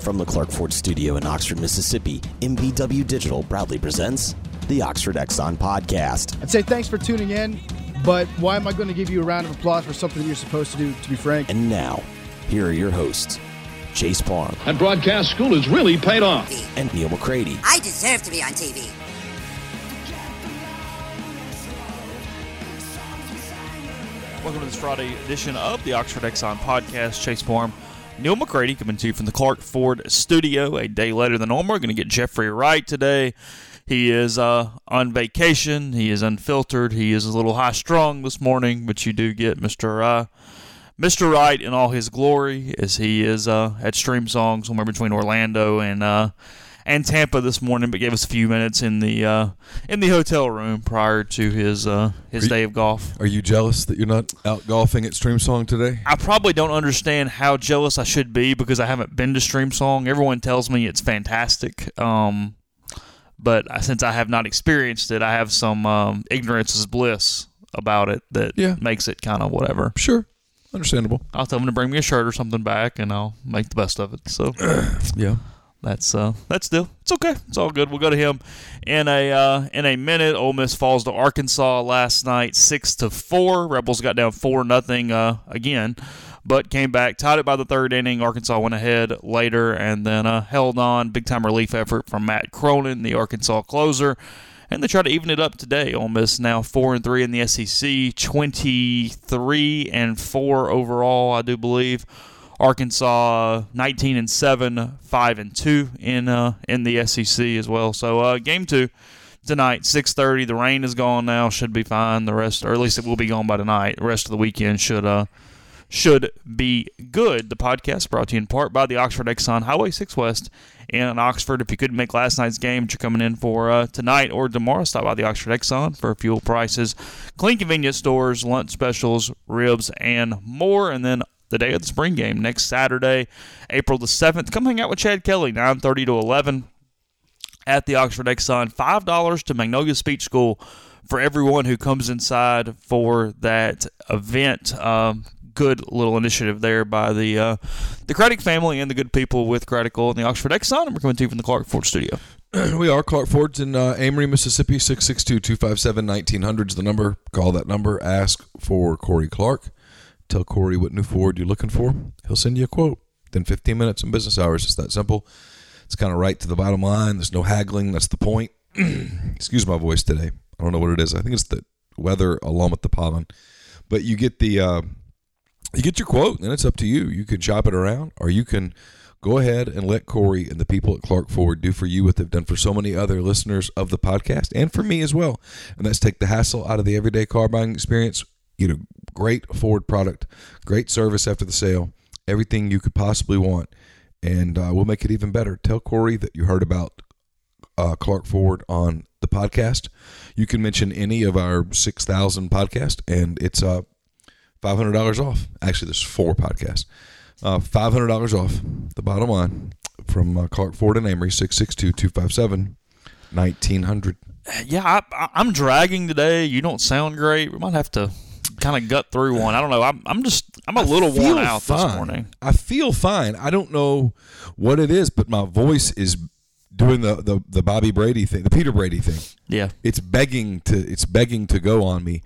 From the Clark Ford Studio in Oxford, Mississippi, MVW Digital proudly presents the Oxford Exxon Podcast. I'd say thanks for tuning in, but why am I going to give you a round of applause for something that you're supposed to do, to be frank? And now, here are your hosts, Chase Parham. And broadcast school has really paid off. And Neil McCready. I deserve to be on TV. Welcome to this Friday edition of the Oxford Exxon Podcast. Chase Parham, Neil McCready coming to you from the Clark Ford Studio a day later than normal. We're going to get Jeffrey Wright today. He is on vacation. He is unfiltered. He is a little high-strung this morning, but you do get Mr. Wright in all his glory as he is at Stream Song somewhere between Orlando and Tampa this morning, but gave us a few minutes in the hotel room prior to his day of golf. Are you jealous that you're not out golfing at Stream Song today? I probably don't understand how jealous I should be because I haven't been to Stream Song. Everyone tells me it's fantastic, but since I have not experienced it, I have some ignorance is bliss about it that makes it kind of whatever. Sure. Understandable. I'll tell them to bring me a shirt or something back, and I'll make the best of it. So, yeah. That's still, it's okay. It's all good. We'll go to him in a minute. Ole Miss falls to Arkansas last night, 6-4. Rebels got down 4-0 again, but came back, tied it by the third inning. Arkansas went ahead later and then held on. Big time relief effort from Matt Cronin, the Arkansas closer, and they try to even it up today. Ole Miss now 4-3 in the SEC, 23-4 overall, I do believe. Arkansas 19-7, 5-2 in the SEC as well. So game 2 tonight, 6:30. The rain is gone now, should be fine. The rest, or at least it will be gone by tonight. The rest of the weekend should be good. The podcast brought to you in part by the Oxford Exxon Highway 6 West in Oxford. If you couldn't make last night's game, but you're coming in for tonight or tomorrow, stop by the Oxford Exxon for fuel prices, clean convenience stores, lunch specials, ribs, and more. And then the day of the spring game next Saturday, April the 7th. Come hang out with Chad Kelly, 9:30 to 11 at the Oxford Exxon. $5 to Magnolia Speech School for everyone who comes inside for that event. Good little initiative there by the Craddock family and the good people with Craddock Oil and the Oxford Exxon. And we're coming to you from the Clark Ford Studio. We are. Clark Ford's in Amory, Mississippi. 662-257-1900 is the number. Call that number. Ask for Corey Clark. Tell Corey what new Ford you're looking for. He'll send you a quote within 15 minutes in business hours. It's that simple. It's kind of right to the bottom line. There's no haggling. That's the point. Excuse my voice today. I don't know what it is. I think it's the weather along with the pollen. But you get you get your quote, and it's up to you. You can shop it around, or you can go ahead and let Corey and the people at Clark Ford do for you what they've done for so many other listeners of the podcast, and for me as well. And that's take the hassle out of the everyday car buying experience. Great Ford product, great service after the sale, everything you could possibly want, and we'll make it even better. Tell Corey that you heard about Clark Ford on the podcast. You can mention any of our 6,000 podcasts, and it's $500 off. Actually, there's 4 podcasts. $500 off, the bottom line, from Clark Ford and Amory, 662-257-1900. Yeah, I'm dragging today. You don't sound great. We might have to kind of gut through one. I don't know. I'm a little worn out this morning. I feel fine. I don't know what it is, but my voice is doing the Bobby Brady thing, the Peter Brady thing. Yeah, it's begging to go on me.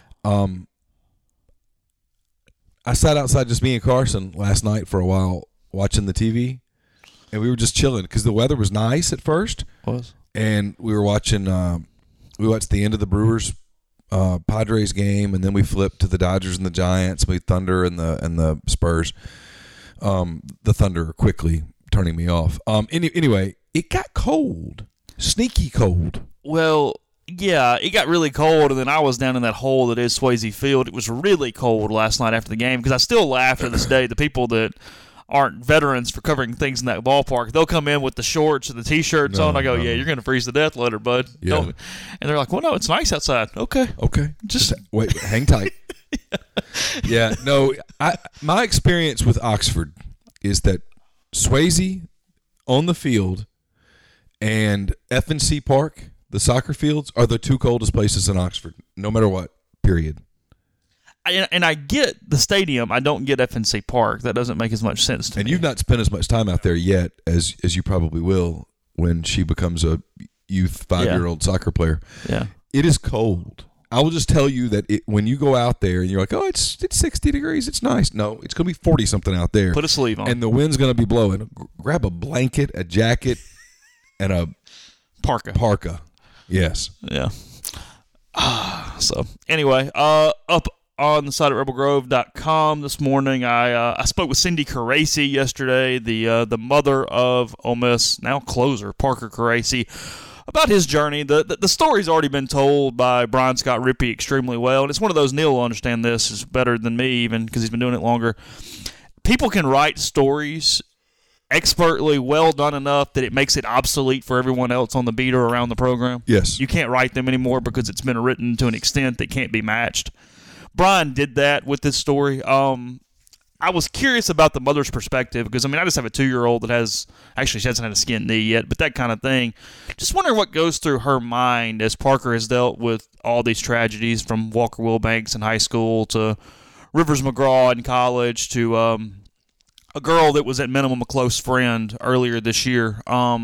I sat outside just me and Carson last night for a while watching the TV, and we were just chilling because the weather was nice at first. And we were watching. We watched the end of the Brewers Padres game, and then we flipped to the Dodgers and the Giants. We Thunder and the Spurs. The Thunder quickly turning me off. Anyway, it got cold, sneaky cold. Well, yeah, it got really cold, and then I was down in that hole that is Swayze Field. It was really cold last night after the game because I still laugh to this day. The people that aren't veterans for covering things in that ballpark, they'll come in with the shorts and the T-shirts on. I go, yeah, you're going to freeze to death later, bud. Yeah. And they're like, well, no, it's nice outside. Okay. Just wait, hang tight. Yeah, no, my experience with Oxford is that Swayze on the field and F&C Park, the soccer fields, are the 2 coldest places in Oxford, no matter what, period. And I get the stadium. I don't get FNC Park. That doesn't make as much sense to me. And you've not spent as much time out there yet as you probably will when she becomes a youth 5-year-old soccer player. Yeah. It is cold. I will just tell you that when you go out there and you're like, oh, it's 60 degrees, it's nice. No, it's going to be 40-something out there. Put a sleeve on. And the wind's going to be blowing. Grab a blanket, a jacket, and a parka. Yes. Yeah. So, anyway, up on the site at rebelgrove.com this morning, I spoke with Cindy Caracci yesterday, the mother of Ole Miss, now closer, Parker Caracci, about his journey. The story's already been told by Brian Scott Rippey extremely well, and it's one of those, Neil will understand this is better than me even because he's been doing it longer. People can write stories expertly well done enough that it makes it obsolete for everyone else on the beat or around the program. Yes. You can't write them anymore because it's been written to an extent that can't be matched. Brian did that with this story. I was curious about the mother's perspective because, I just have a 2-year-old that she hasn't had a skinned knee yet, but that kind of thing. Just wondering what goes through her mind as Parker has dealt with all these tragedies from Walker Wilbanks in high school to Rivers McGraw in college to a girl that was at minimum a close friend earlier this year.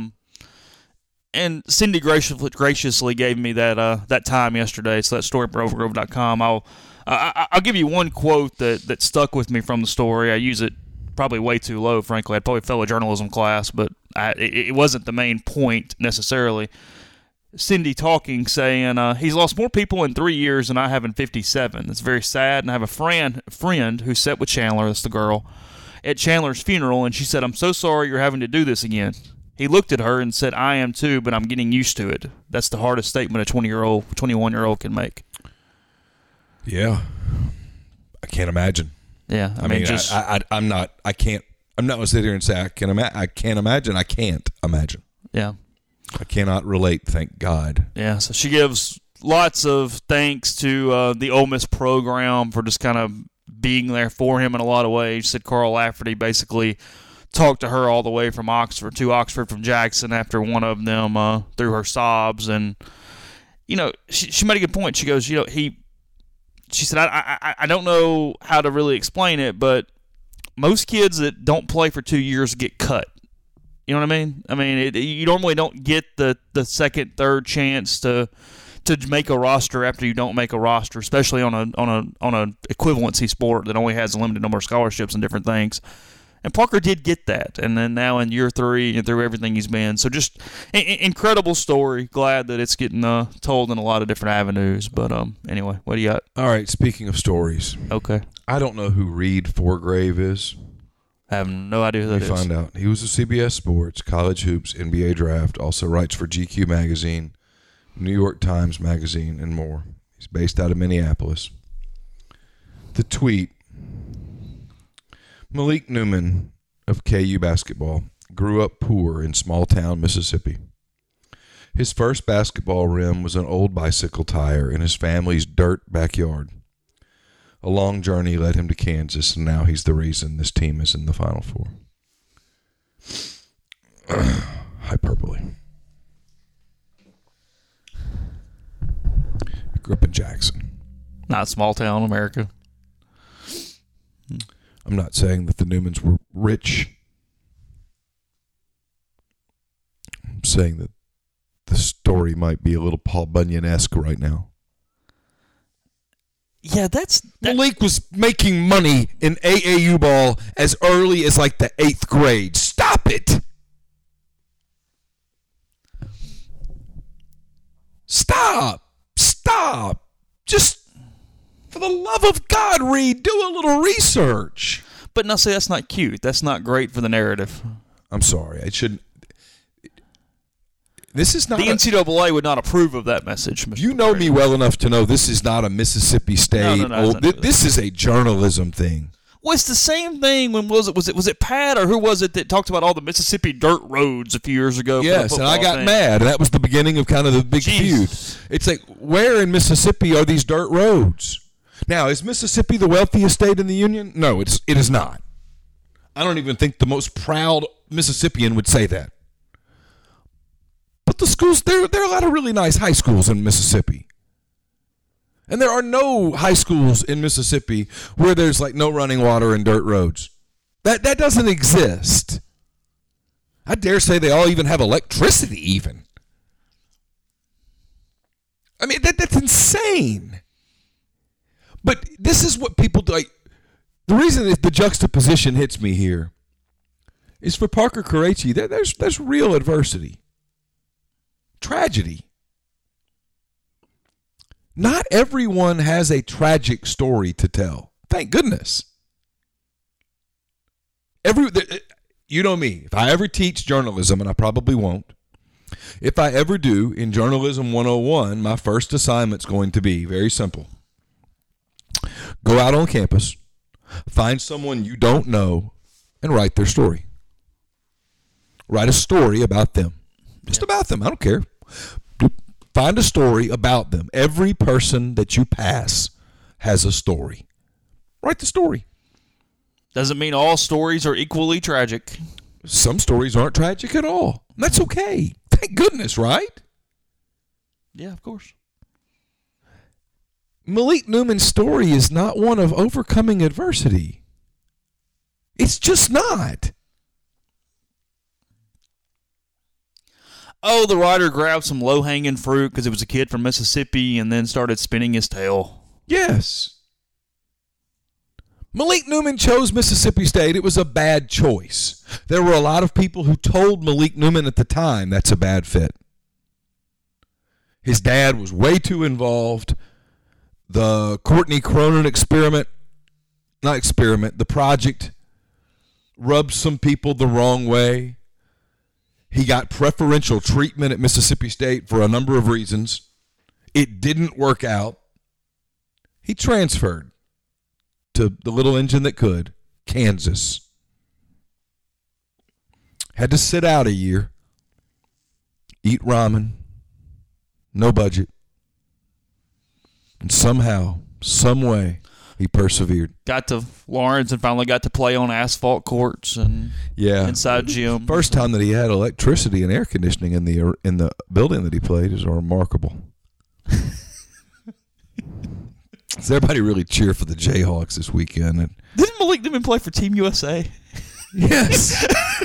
And Cindy graciously gave me that time yesterday, so that story at rebelgrove.com. I'll give you one quote that stuck with me from the story. I use it probably way too low, frankly. I'd probably fail a journalism class, but it wasn't the main point necessarily. Cindy talking, saying, he's lost more people in 3 years than I have in 57. It's very sad, and I have a friend who sat with Chandler, that's the girl, at Chandler's funeral, and she said, I'm so sorry you're having to do this again. He looked at her and said, I am too, but I'm getting used to it. That's the hardest statement a 21-year-old can make. Yeah. I can't imagine. Yeah. I'm not going to sit here and say I can't imagine. I can't imagine. Yeah. I cannot relate, thank God. Yeah, so she gives lots of thanks to the Ole Miss program for just kind of being there for him in a lot of ways. She said Carl Lafferty basically talked to her all the way from Oxford from Jackson after one of them through her sobs. And, she made a good point. She goes, she said, I don't know how to really explain it, but most kids that don't play for 2 years get cut. You know what I mean? You normally don't get the second, third chance to make a roster after you don't make a roster, especially on a equivalency sport that only has a limited number of scholarships and different things. And Parker did get that, and then now in year 3 and through everything he's been. So just incredible story. Glad that it's getting told in a lot of different avenues. But anyway, what do you got? All right, speaking of stories. Okay. I don't know who Reed Forgrave is. I have no idea who that is. Find out. He was a CBS Sports, College Hoops, NBA Draft, also writes for GQ Magazine, New York Times Magazine, and more. He's based out of Minneapolis. The tweet: Malik Newman of KU basketball grew up poor in small-town Mississippi. His first basketball rim was an old bicycle tire in his family's dirt backyard. A long journey led him to Kansas, and now he's the reason this team is in the Final Four. Hyperbole. He grew up in Jackson. Not small town America. I'm not saying that the Newmans were rich. I'm saying that the story might be a little Paul Bunyan-esque right now. Yeah, Malik was making money in AAU ball as early as like the 8th grade. Stop it! Stop! Just for the love of God, Reed, do a little research. But no, see, that's not cute. That's not great for the narrative. I'm sorry. I shouldn't. This is not the NCAA would not approve of that message. Mr. You know me well enough to know this is not a Mississippi State. No, this is a journalism thing. Well, it's the same thing. When was it Pat or who was it that talked about all the Mississippi dirt roads a few years ago? Yes, and I got mad. That was the beginning of kind of the big feud. It's like, where in Mississippi are these dirt roads? Now, is Mississippi the wealthiest state in the union? No, it is not. I don't even think the most proud Mississippian would say that. But the schools, there are a lot of really nice high schools in Mississippi. And there are no high schools in Mississippi where there's like no running water and dirt roads. That doesn't exist. I dare say they all even have electricity even. I mean, that's insane. But this is what people do. Like, the reason that the juxtaposition hits me here is for Parker Karachi, there's real adversity. Tragedy. Not everyone has a tragic story to tell. Thank goodness. You know me. If I ever teach journalism, and I probably won't, if I ever do, in Journalism 101, my first assignment's going to be very simple. Go out on campus, find someone you don't know, and write their story. Write a story about them. Just about them. I don't care. Find a story about them. Every person that you pass has a story. Write the story. Doesn't mean all stories are equally tragic. Some stories aren't tragic at all. That's okay. Thank goodness, right? Yeah, of course. Malik Newman's story is not one of overcoming adversity. It's just not. Oh, the writer grabbed some low-hanging fruit because it was a kid from Mississippi and then started spinning his tail. Yes. Malik Newman chose Mississippi State. It was a bad choice. There were a lot of people who told Malik Newman at the time that's a bad fit. His dad was way too involved. The Courtney Cronin the project rubbed some people the wrong way. He got preferential treatment at Mississippi State for a number of reasons. It didn't work out. He transferred to the little engine that could, Kansas. Had to sit out a year, eat ramen, no budget. And somehow, some way, he persevered. Got to Lawrence and finally got to play on asphalt courts and inside gym. First time that he had electricity and air conditioning in the building that he played is remarkable. Does everybody really cheer for the Jayhawks this weekend? And didn't Malik Newman play for Team USA? Yes.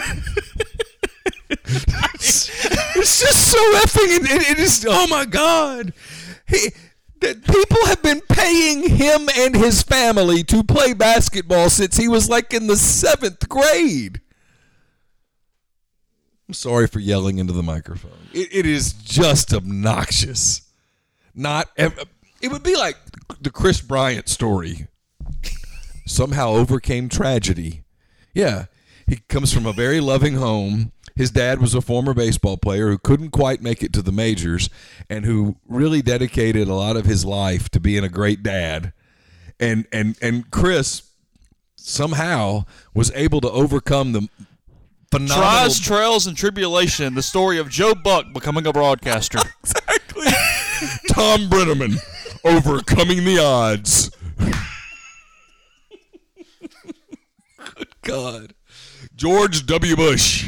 It's just so effing. It is. Oh my God. People have been paying him and his family to play basketball since he was like in the 7th grade. I'm sorry for yelling into the microphone. It is just obnoxious. It would be like the Chris Bryant story. Somehow overcame tragedy. Yeah, he comes from a very loving home. His dad was a former baseball player who couldn't quite make it to the majors and who really dedicated a lot of his life to being a great dad. And Chris somehow was able to overcome the phenomenal... Trials, trails, and tribulation, the story of Joe Buck becoming a broadcaster. Exactly. Tom Brenneman overcoming the odds. Good God. George W. Bush.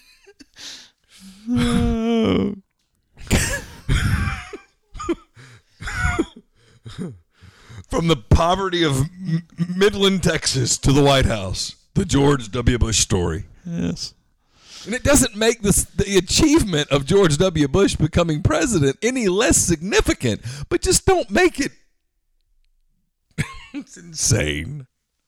From the poverty of Midland, Texas to the White House, the George W. Bush story. Yes. And it doesn't make the achievement of George W. Bush becoming president any less significant, but just don't make it. It's insane.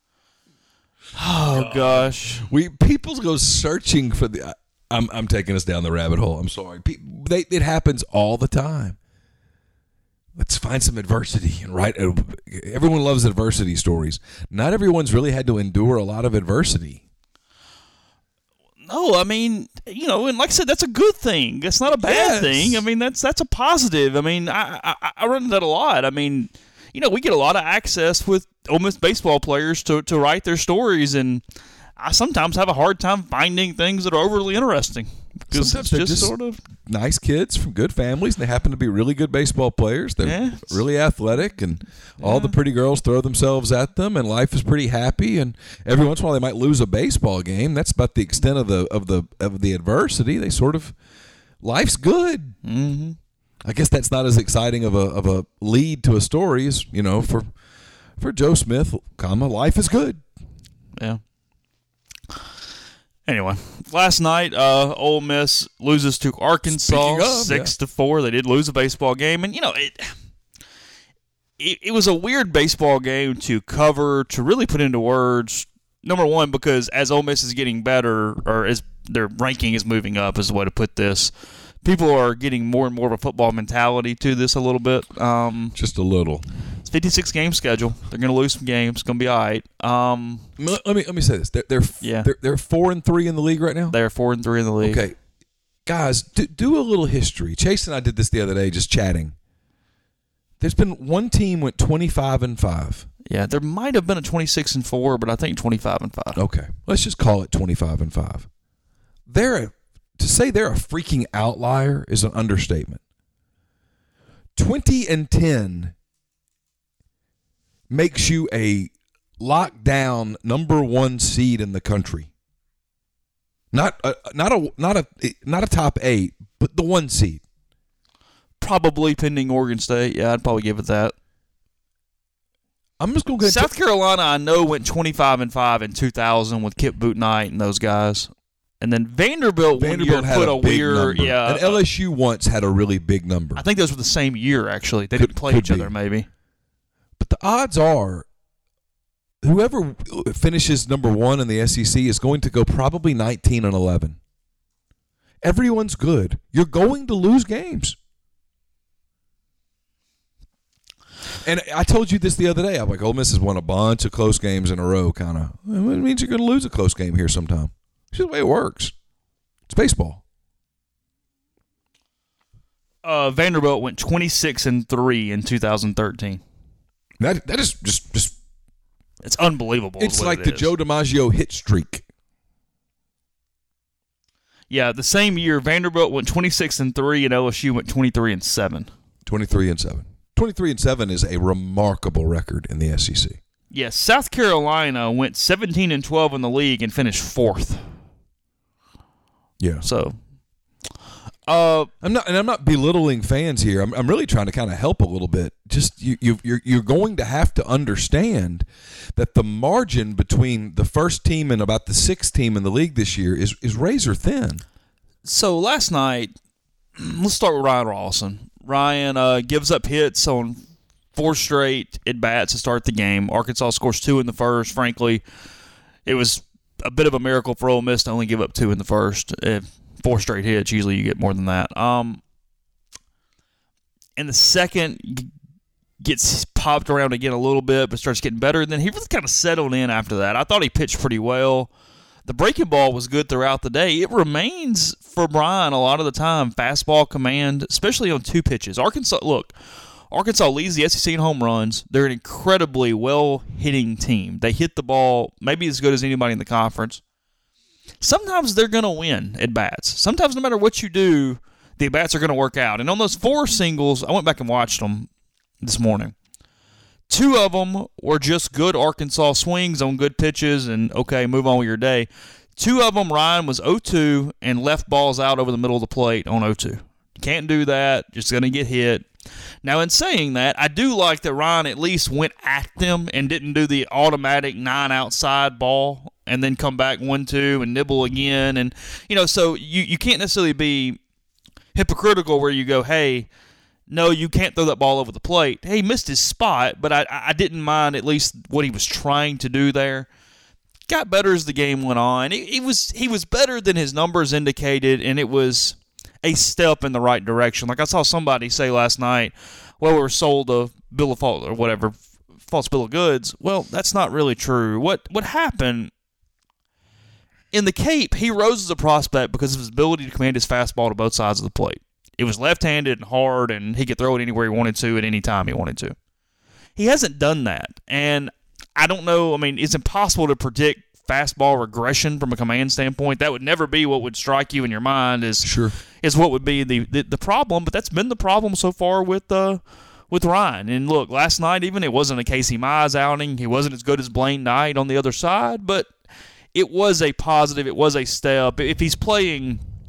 Oh, gosh. People go searching for the... I'm taking us down the rabbit hole. I'm sorry. It happens all the time. Let's find some adversity and write. Everyone loves adversity stories. Not everyone's really had to endure a lot of adversity. No, I mean, and like I said, that's a good thing. That's not a bad thing. I mean, that's a positive. I mean, I run into that a lot. I mean, we get a lot of access with Ole Miss baseball players to write their stories, and I sometimes have a hard time finding things that are overly interesting. Because sometimes they're just sort of nice kids from good families, and they happen to be really good baseball players. They're really athletic, and all the pretty girls throw themselves at them, and life is pretty happy. And every once in a while, they might lose a baseball game. That's about the extent of the adversity. They sort of life's good. Mm-hmm. I guess that's not as exciting of a lead to a story as, for Joe Smith, life is good. Yeah. Anyway, last night, Ole Miss loses to Arkansas 6-4. They did lose a baseball game, and it was a weird baseball game to cover, to really put into words. Number one, because as Ole Miss is getting better, or as their ranking is moving up, is the way to put this. People are getting more and more of a football mentality to this a little bit. Just a little. It's a 56-game schedule. They're going to lose some games. It's going to be all right. Let me say this. They're 4-3 in the league right now? They're 4-3 in the league. Okay. Guys, do a little history. Chase and I did this the other day just chatting. There's been one team went 25-5. Yeah, there might have been a 26-4, but I think 25-5. Okay. Let's just call it 25-5. To say they're a freaking outlier is an understatement. 20-10 makes you a lockdown number 1 seed in the country. Not a top 8, but the 1 seed. Probably pending Oregon State. Yeah, I'd probably give it that. I'm just going to South Carolina, I know, went 25-5 in 2000 with Kip Bootnight and those guys. And then Vanderbilt had put a weird number. And LSU once had a really big number. I think those were the same year, actually. They didn't play each other, maybe. But the odds are whoever finishes number 1 in the SEC is going to go probably 19-11. Everyone's good. You're going to lose games. And I told you this the other day. I'm like, Ole Miss has won a bunch of close games in a row, kind of. It means you're going to lose a close game here sometime. It's just the way it works. It's baseball. Vanderbilt went 26-3 in 2013. That is just it's unbelievable. It's like the Joe DiMaggio hit streak. Yeah, the same year Vanderbilt went 26-3 and LSU went 23-7. 23-7. 23-7 is a remarkable record in the SEC. Yes, South Carolina went 17-12 in the league and finished 4th. Yeah. So, I'm not belittling fans here. I'm really trying to kind of help a little bit. Just you're going to have to understand that the margin between the first team and about the 6th team in the league this year is razor thin. So last night, let's start with Ryan Rawson. Ryan gives up hits on 4 straight at-bats to start the game. Arkansas scores 2 in the first. Frankly, it was a bit of a miracle for Ole Miss to only give up 2 in the first. 4 straight hits, usually you get more than that. And the second gets popped around again a little bit, but starts getting better. And then he really kind of settled in after that. I thought he pitched pretty well. The breaking ball was good throughout the day. It remains, for Brian, a lot of the time, fastball command, especially on 2 pitches. Arkansas leads the SEC in home runs. They're an incredibly well-hitting team. They hit the ball maybe as good as anybody in the conference. Sometimes they're going to win at bats. Sometimes no matter what you do, the at-bats are going to work out. And on those 4 singles, I went back and watched them this morning. 2 of them were just good Arkansas swings on good pitches and, okay, move on with your day. 2 of them, Ryan was 0-2 and left balls out over the middle of the plate on 0-2. Can't do that. Just going to get hit. Now, in saying that, I do like that Ryan at least went at them and didn't do the automatic 9 outside ball and then come back 1-2 and nibble again. And, so you can't necessarily be hypocritical where you go, hey, no, you can't throw that ball over the plate. Hey, he missed his spot, but I didn't mind at least what he was trying to do there. Got better as the game went on. He was better than his numbers indicated, and it was a step in the right direction. Like I saw somebody say last night, well, we were sold a bill of false or whatever, false bill of goods. Well, that's not really true. What happened in the Cape, he rose as a prospect because of his ability to command his fastball to both sides of the plate. It was left-handed and hard, and he could throw it anywhere he wanted to at any time he wanted to. He hasn't done that, and I don't know. I mean, it's impossible to predict fastball regression from a command standpoint. That would never be what would strike you in your mind is what would be the problem, but that's been the problem so far with Ryan. And look, last night even, it wasn't a Casey Mize outing. He wasn't as good as Blaine Knight on the other side, but it was a positive. It was a step. If he's playing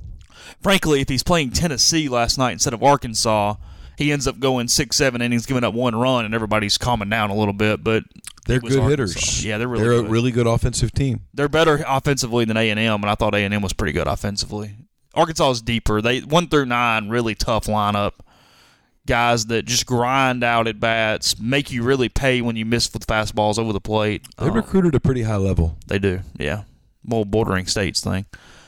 frankly, if he's playing Tennessee last night instead of Arkansas, he ends up going 6-7 innings, giving up 1 run, and everybody's calming down a little bit. But they're good Arkansas. hitters. Yeah, they're really They're good. a really good offensive team. They're better offensively than A&M, and I thought A&M was pretty good offensively. Arkansas is deeper. They 1 through 9, really tough lineup. Guys that just grind out at bats, make you really pay when you miss with fastballs over the plate. They recruited a pretty high level. They do, yeah. More bordering states thing.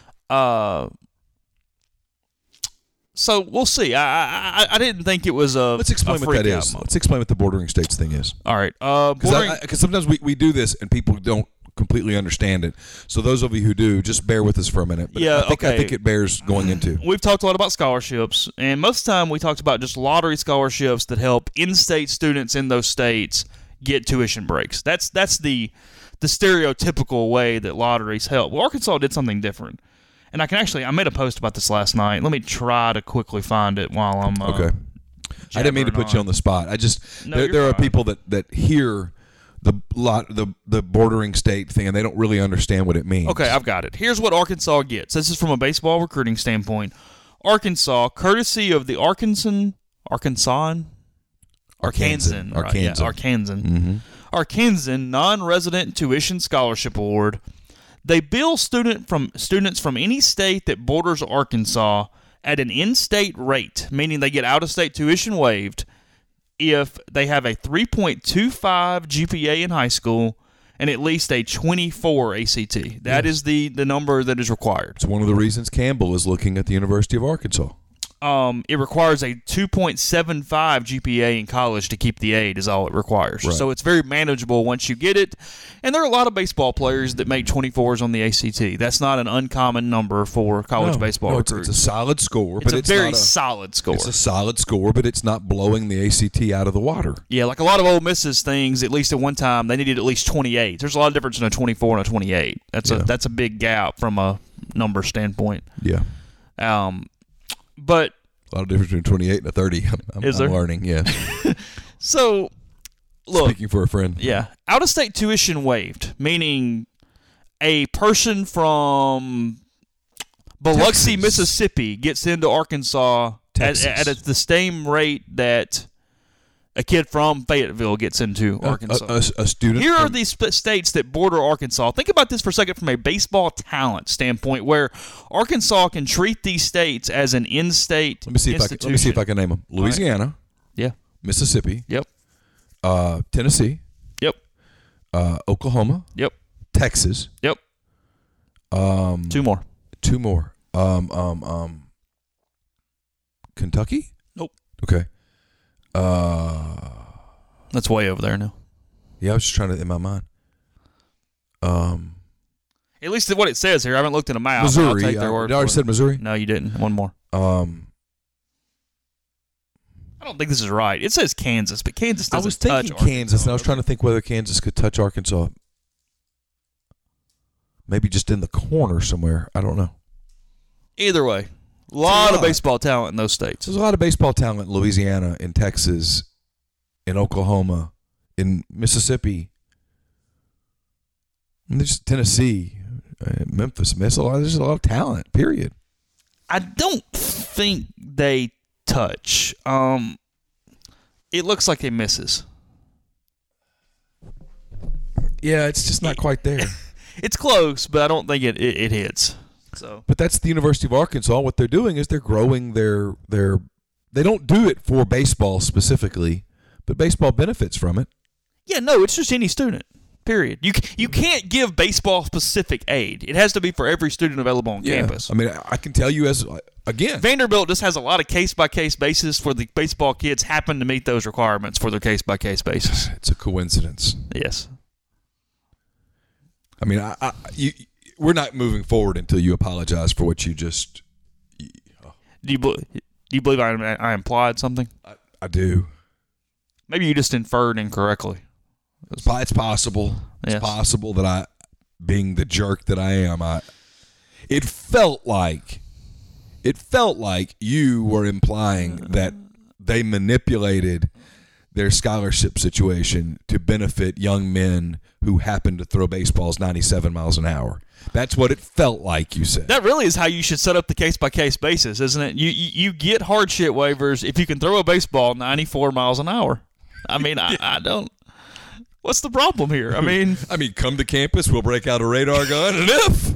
So we'll see. I didn't think it was a Let's explain what that is. Moment. Let's explain what the bordering states thing is. All right. Because sometimes we do this and people don't completely understand it. So those of you who do, just bear with us for a minute. But Yeah, I think okay. it bears going into. We've talked a lot about scholarships, and most of the time we talked about just lottery scholarships that help in-state students in those states get tuition breaks. That's the stereotypical way that lotteries help. Well, Arkansas did something different. And I made a post about this last night. Let me try to quickly find it while I'm Okay. I didn't mean to put you on the spot. I just No, there are fine. people that hear the bordering state thing and they don't really understand what it means. Okay, I've got it. Here's what Arkansas gets. This is from a baseball recruiting standpoint. Arkansas, courtesy of the Arkansan, non-resident tuition scholarship award. They bill students from any state that borders Arkansas at an in-state rate, meaning they get out-of-state tuition waived if they have a 3.25 GPA in high school and at least a 24 ACT. That is the number that is required. It's one of the reasons Campbell is looking at the University of Arkansas. It requires a 2.75 GPA in college to keep the aid is all it requires. Right. So it's very manageable once you get it. And there are a lot of baseball players that make 24s on the ACT. That's not an uncommon number for college baseball It's recruits. a solid score, It's but it's very not solid score. It's a solid score, but it's not blowing the ACT out of the water. Yeah, like a lot of Ole Miss's things, at least at one time, they needed at least 28. There's a lot of difference in a 24 and a 28. That's a big gap from a number standpoint. Yeah. But A lot of difference between 28 and a 30. I'm learning, yeah. so, look. Speaking for a friend. Yeah. Out-of-state tuition waived, meaning a person from Biloxi, Texas. Mississippi gets into Arkansas at the same rate that a kid from Fayetteville gets into Arkansas. A student. Here are these states that border Arkansas. Think about this for a second from a baseball talent standpoint, where Arkansas can treat these states as an in-state Let me see if I can name them. Louisiana. Yeah. Mississippi. Yep. Tennessee. Yep. Oklahoma. Yep. Texas. Yep. Two more. Kentucky. Nope. Okay. That's way over there now. Yeah, I was just trying to in my mind. At least what it says here. I haven't looked at a map. Missouri. I'll take their word I already for it. said Missouri. No, you didn't. One more. I don't think this is right. It says Kansas, but Kansas doesn't I was touch thinking Kansas, and I was trying to think whether Kansas could touch Arkansas. Maybe just in the corner somewhere. I don't know. Either way, a lot of baseball talent in those states. There's a lot of baseball talent in Louisiana, in Texas, in Oklahoma, in Mississippi, and there's Tennessee, Memphis. There's a lot of talent, period. I don't think they touch. It looks like it misses. Yeah, it's just not quite there. It's close, but I don't think it hits. So, But that's the University of Arkansas. What they're doing is they're growing their. They don't do it for baseball specifically, but baseball benefits from it. yeah, no, it's just any student. Period. You can't give baseball specific aid. It has to be for every student available on campus. I mean, I can tell you again. Vanderbilt just has a lot of case-by-case basis for the baseball kids happen to meet those requirements for their case-by-case basis. It's a coincidence. Yes. I mean, we're not moving forward until you apologize for what you just. Do you believe I implied something? I do. Maybe you just inferred incorrectly. It's possible. Yes. It's possible that I, being the jerk that I am, it felt like you were implying that they manipulated their scholarship situation to benefit young men who happen to throw baseballs 97 miles an hour. That's what it felt like, you said. That really is how you should set up the case-by-case basis, isn't it? You get hardship waivers if you can throw a baseball 94 miles an hour. I mean, I don't. What's the problem here? I mean, come to campus, we'll break out a radar gun, and if.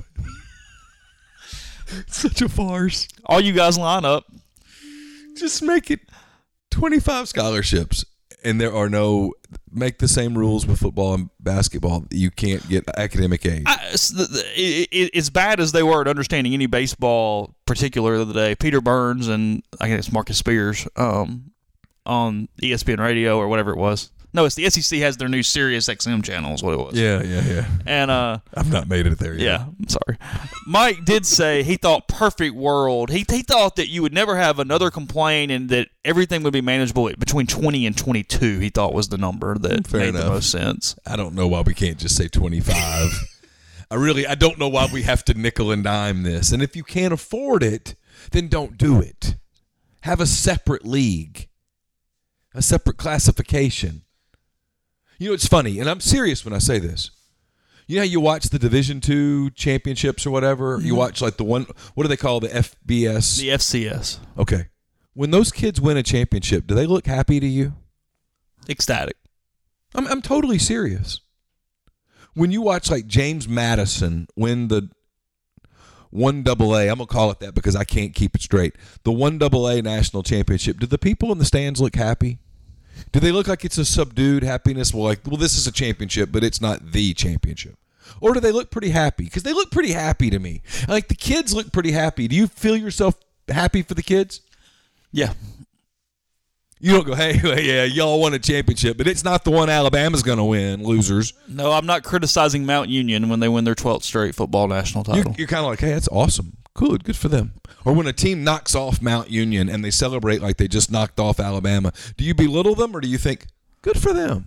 Such a farce. All you guys line up. Just make it 25 scholarships, and there are no. Make the same rules with football and basketball. You can't get academic aid. As bad as they were at understanding any baseball particular the other day, Peter Burns and I guess Marcus Spears on ESPN Radio or whatever it was. No, it's the SEC has their new Sirius XM channel is what it was. Yeah. And I've not made it there yet. Yeah, I'm sorry. Mike did say he thought perfect world. He thought that you would never have another complaint and that everything would be manageable at between 20 and 22. He thought was the number that made the most sense. I don't know why we can't just say 25. I don't know why we have to nickel and dime this. And if you can't afford it, then don't do it. Have a separate league, a separate classification. You know, it's funny, and I'm serious when I say this. You know how you watch the Division II championships or whatever? Mm-hmm. You watch like the one, what do they call the FBS? The FCS. Okay. When those kids win a championship, do they look happy to you? Ecstatic. I'm totally serious. When you watch like James Madison win the 1AA, I'm going to call it that because I can't keep it straight, the 1AA national championship, do the people in the stands look happy? Do they look like it's a subdued happiness? Well, this is a championship, but it's not the championship. Or do they look pretty happy? Because they look pretty happy to me. Like, the kids look pretty happy. Do you feel yourself happy for the kids? Yeah. You don't go, hey, yeah, y'all won a championship, but it's not the one Alabama's going to win, losers. No, I'm not criticizing Mount Union when they win their 12th straight football national title. You're kind of like, hey, that's awesome. Good for them. Or when a team knocks off Mount Union and they celebrate like they just knocked off Alabama, do you belittle them or do you think, good for them?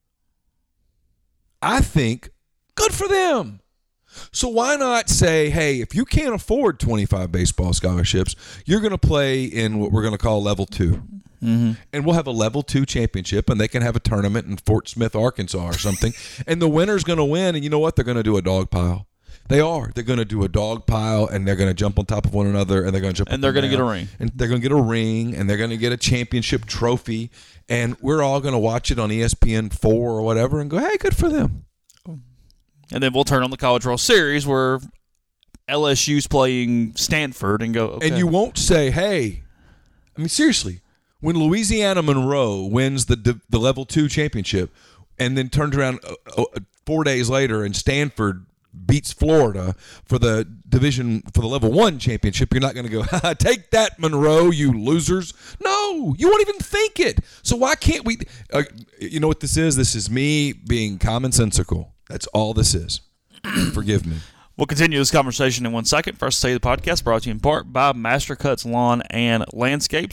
I think, good for them. So why not say, hey, if you can't afford 25 baseball scholarships, you're going to play in what we're going to call level 2. Mm-hmm. And we'll have a level 2 championship, and they can have a tournament in Fort Smith, Arkansas or something. And the winner's going to win, and you know what? They're going to do a dog pile. They are. They're going to do a dog pile, and they're going to jump on top of one another, and they're going to jump. And they're going to get a ring. And they're going to get a ring, and they're going to get a championship trophy, and we're all going to watch it on ESPN4 or whatever, and go, hey, good for them. And then we'll turn on the College World Series where LSU's playing Stanford and go, okay. And you won't say, hey, I mean, seriously, when Louisiana Monroe wins the level 2 championship, and then turns around 4 days later, and Stanford beats Florida for the level 1 championship, you're not going to go, take that, Monroe, you losers. No, you won't even think it. So why can't we? You know what this is? This is me being commonsensical. That's all this is. Forgive me. We'll continue this conversation in 1 second. First, say the podcast brought to you in part by Master Cuts Lawn and Landscape.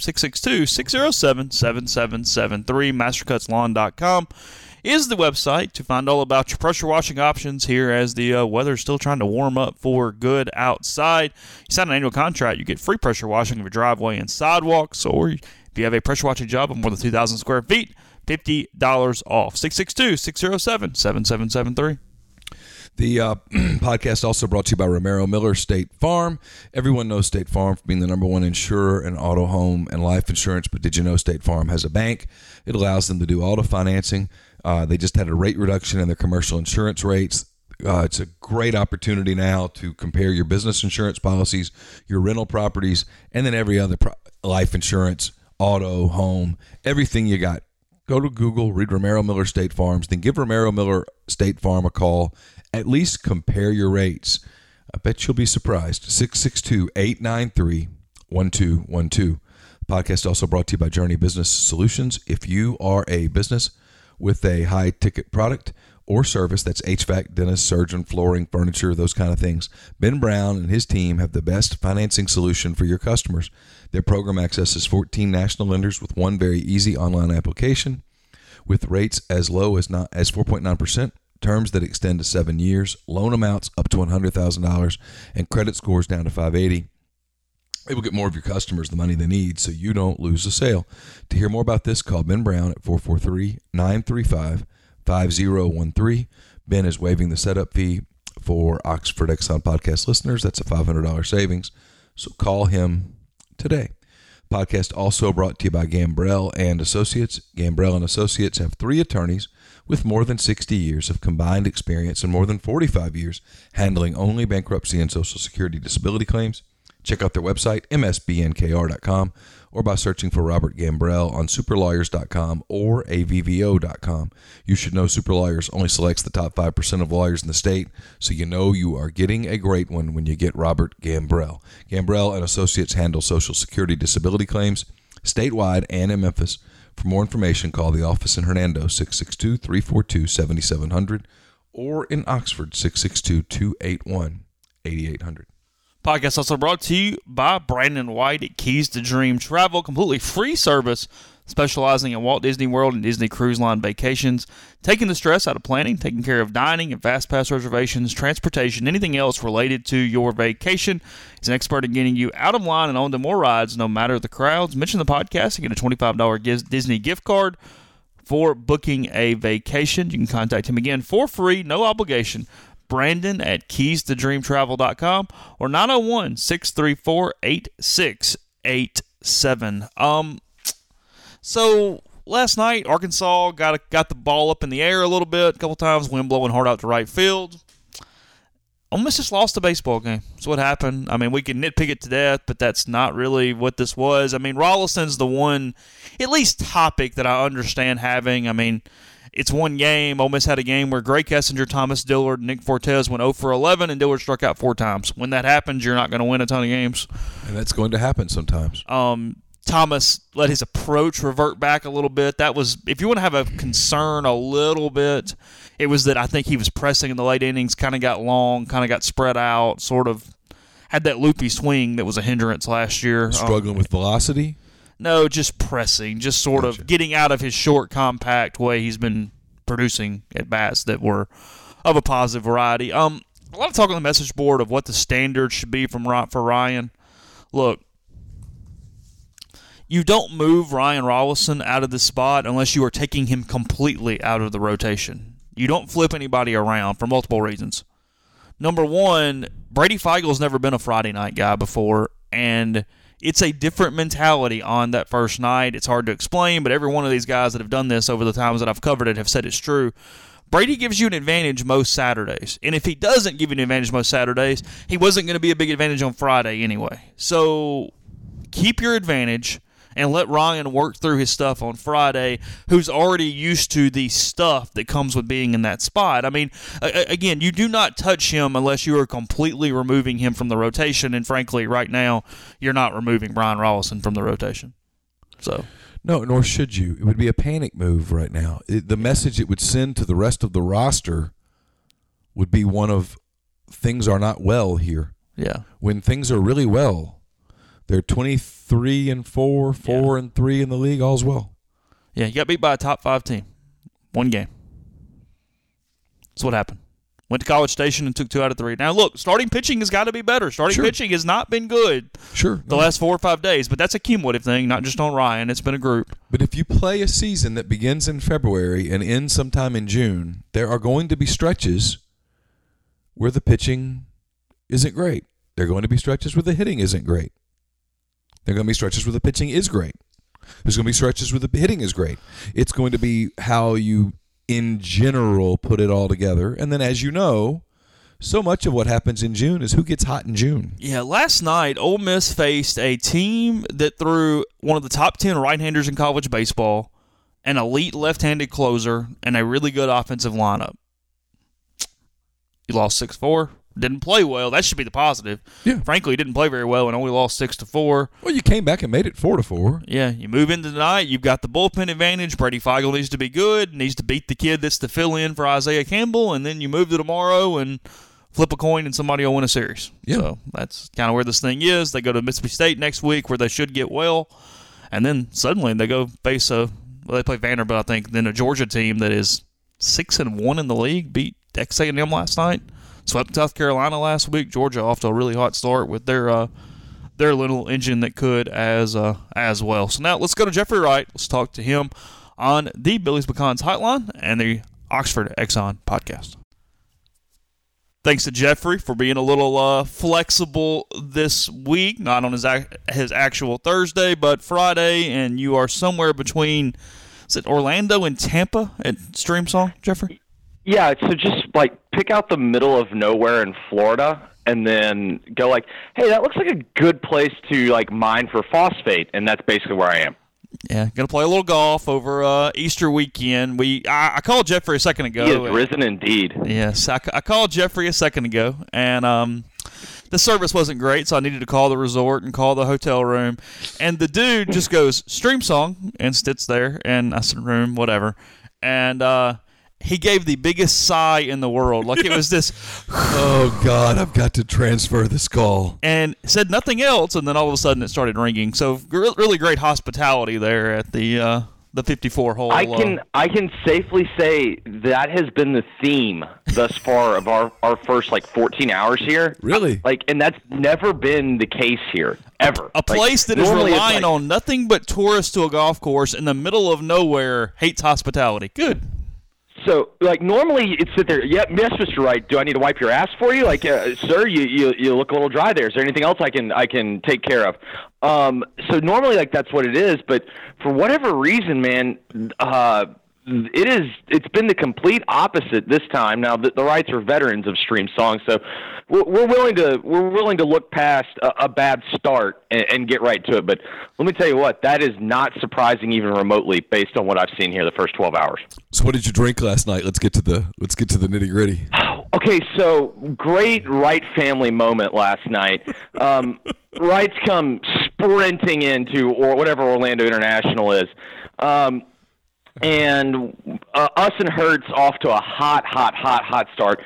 662-607-7773. MasterCutsLawn.com is the website to find all about your pressure washing options here as the weather's still trying to warm up for good outside. You sign an annual contract, you get free pressure washing of your driveway and sidewalks, or if you have a pressure washing job of more than 2,000 square feet, $50 off. 662-607-7773. The podcast also brought to you by Romero Miller State Farm. Everyone knows State Farm for being the number one insurer in auto, home, and life insurance, but did you know State Farm has a bank? It allows them to do auto financing. They just had a rate reduction in their commercial insurance rates. It's a great opportunity now to compare your business insurance policies, your rental properties, and then every other life insurance, auto, home, everything you got. Go to Google, read Romero Miller State Farms, then give Romero Miller State Farm a call. At least compare your rates. I bet you'll be surprised. 662-893-1212. Podcast also brought to you by Journey Business Solutions. If you are a business with a high-ticket product or service, that's HVAC, dentist, surgeon, flooring, furniture, those kind of things, Ben Brown and his team have the best financing solution for your customers. Their program accesses 14 national lenders with one very easy online application with rates as low as 4.9%. Terms that extend to 7 years, loan amounts up to $100,000, and credit scores down to 580. They will get more of your customers the money they need so you don't lose a sale. To hear more about this, call Ben Brown at 443-935-5013. Ben is waiving the setup fee for Oxford Exxon podcast listeners. That's a $500 savings. So call him today. Podcast also brought to you by Gambrell and Associates. Gambrell and Associates have 3 attorneys with more than 60 years of combined experience and more than 45 years handling only bankruptcy and Social Security disability claims. Check out their website, msbnkr.com, or by searching for Robert Gambrell on superlawyers.com or avvo.com. You should know Super Lawyers only selects the top 5% of lawyers in the state, so you know you are getting a great one when you get Robert Gambrell. Gambrell and Associates handle Social Security disability claims statewide and in Memphis. For more information, call the office in Hernando, 662-342-7700, or in Oxford, 662-281-8800. Podcast also brought to you by Brandon White at Keys to Dream Travel, completely free service specializing in Walt Disney World and Disney Cruise Line vacations, taking the stress out of planning, taking care of dining and fast pass reservations, transportation, anything else related to your vacation. He's an expert in getting you out of line and onto more rides, no matter the crowds. Mention the podcast and get a $25 Disney gift card for booking a vacation. You can contact him again for free, no obligation. Brandon at keystodreamtravel.com or 901-634-8687. So last night, Arkansas got the ball up in the air a little bit, a couple times, wind blowing hard out to right field. Ole Miss just lost the baseball game. That's what happened. I mean, we can nitpick it to death, but that's not really what this was. I mean, Rolliston's the one, at least topic that I understand having. I mean, it's one game. Ole Miss had a game where Gray Kessinger, Thomas Dillard, and Nick Fortes went 0 for 11, and Dillard struck out 4 times. When that happens, you're not going to win a ton of games. And that's going to happen sometimes. Thomas let his approach revert back a little bit. That was, if you want to have a concern a little bit, it was that I think he was pressing in the late innings, kind of got long, kind of got spread out, sort of had that loopy swing that was a hindrance last year. Struggling with velocity? No, just pressing, just sort of getting out of his short, compact way he's been producing at bats that were of a positive variety. A lot of talk on the message board of what the standard should be for Ryan. Look, you don't move Ryan Rollison out of the spot unless you are taking him completely out of the rotation. You don't flip anybody around for multiple reasons. Number one, Brady Feigel's never been a Friday night guy before, and it's a different mentality on that first night. It's hard to explain, but every one of these guys that have done this over the times that I've covered it have said it's true. Brady gives you an advantage most Saturdays. And if he doesn't give you an advantage most Saturdays, he wasn't going to be a big advantage on Friday anyway. So keep your advantage and let Ryan work through his stuff on Friday, who's already used to the stuff that comes with being in that spot. I mean, again, you do not touch him unless you are completely removing him from the rotation, and frankly, right now, you're not removing Brian Rollison from the rotation. So, no, nor should you. It would be a panic move right now. The message it would send to the rest of the roster would be one of things are not well here. Yeah. When things are really well, they're 23-4, 4-3 in the league. All's well. Yeah, you got beat by a top 5 team. One game. That's what happened. Went to College Station and took 2 out of 3. Now, look, starting pitching has got to be better. Starting pitching has not been good the last 4 or 5 days, but that's a cumulative thing, not just on Ryan. It's been a group. But if you play a season that begins in February and ends sometime in June, there are going to be stretches where the pitching isn't great. There are going to be stretches where the hitting isn't great. There are going to be stretches where the pitching is great. There's going to be stretches where the hitting is great. It's going to be how you, in general, put it all together. And then, as you know, so much of what happens in June is who gets hot in June. Yeah, last night, Ole Miss faced a team that threw one of the top 10 right-handers in college baseball, an elite left-handed closer, and a really good offensive lineup. You lost 6-4. Didn't play well. That should be the positive. Yeah. Frankly, he didn't play very well and only lost 6-4. Well, you came back and made it 4-4. Yeah, you move into tonight. You've got the bullpen advantage. Brady Feigl needs to be good. Needs to beat the kid that's the fill-in for Isaiah Campbell, and then you move to tomorrow and flip a coin and somebody will win a series. Yeah. So that's kind of where this thing is. They go to Mississippi State next week where they should get well, and then suddenly they go face they play Vanderbilt, I think, then a Georgia team that is 6-1 in the league, beat Texas A&M last night. Swept South Carolina last week. Georgia off to a really hot start with their their little engine that could as well. So now let's go to Jeffrey Wright. Let's talk to him on the Billy's Pecans Hotline and the Oxford Exxon podcast. Thanks to Jeffrey for being a little flexible this week, not on his actual Thursday, but Friday, and you are somewhere between, is it Orlando and Tampa at Streamsong, Jeffrey? Yeah, so just like pick out the middle of nowhere in Florida and then go like, hey, that looks like a good place to like mine for phosphate, and that's basically where I am. Yeah, going to play a little golf over Easter weekend. I called Jeffrey a second ago. He is risen indeed. Yes, I called Jeffrey a second ago, and the service wasn't great, so I needed to call the resort and call the hotel room. And the dude just goes, Streamsong, and sits there, and I said, room, whatever. And he gave the biggest sigh in the world. Like it was this, oh, God, I've got to transfer this call. And said nothing else, and then all of a sudden it started ringing. So really great hospitality there at the 54 hole. I can safely say that has been the theme thus far of our first like 14 hours here. Really? And that's never been the case here ever. A place that is relying on nothing but tourists to a golf course in the middle of nowhere hates hospitality. Good. So, like, normally you'd sit there, yes, Mr. Wright, do I need to wipe your ass for you? Like, sir, you look a little dry there. Is there anything else I can take care of? So normally, like, that's what it is. But for whatever reason, man, it's been the complete opposite this time. Now, the Wrights are veterans of Streamsong, so we're willing to look past a bad start and get right to it. But let me tell you what, that is not surprising even remotely based on what I've seen here the first 12 hours. So what did you drink last night? Let's get to the nitty gritty. Okay, so great Wright family moment last night. Wrights come sprinting into or whatever Orlando International is. And us and Hertz off to a hot start.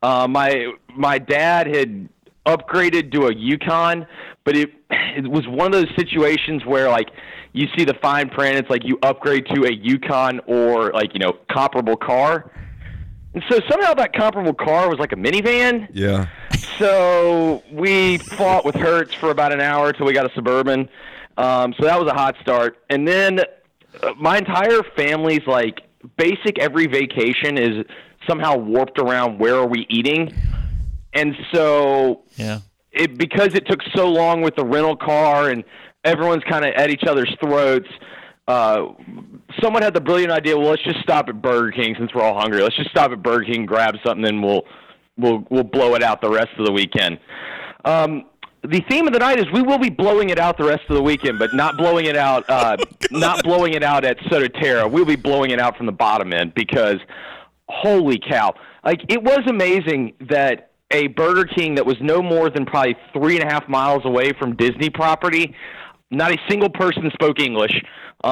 My dad had upgraded to a Yukon, but it was one of those situations where like you see the fine print, it's like you upgrade to a Yukon or like, comparable car. And so somehow that comparable car was like a minivan. Yeah. So we fought with Hertz for about an hour till we got a Suburban. So that was a hot start. And then my entire family's like basic every vacation is somehow warped around where are we eating. And so because it took so long with the rental car and everyone's kind of at each other's throats, someone had the brilliant idea, well, let's just stop at Burger King since we're all hungry. Let's just stop at Burger King, grab something, and we'll blow it out the rest of the weekend. The theme of the night is we will be blowing it out the rest of the weekend, but not blowing it out not blowing it out at Sototerra. We'll be blowing it out from the bottom end because holy cow. Like it was amazing that a Burger King that was no more than probably 3.5 miles away from Disney property, not a single person spoke English.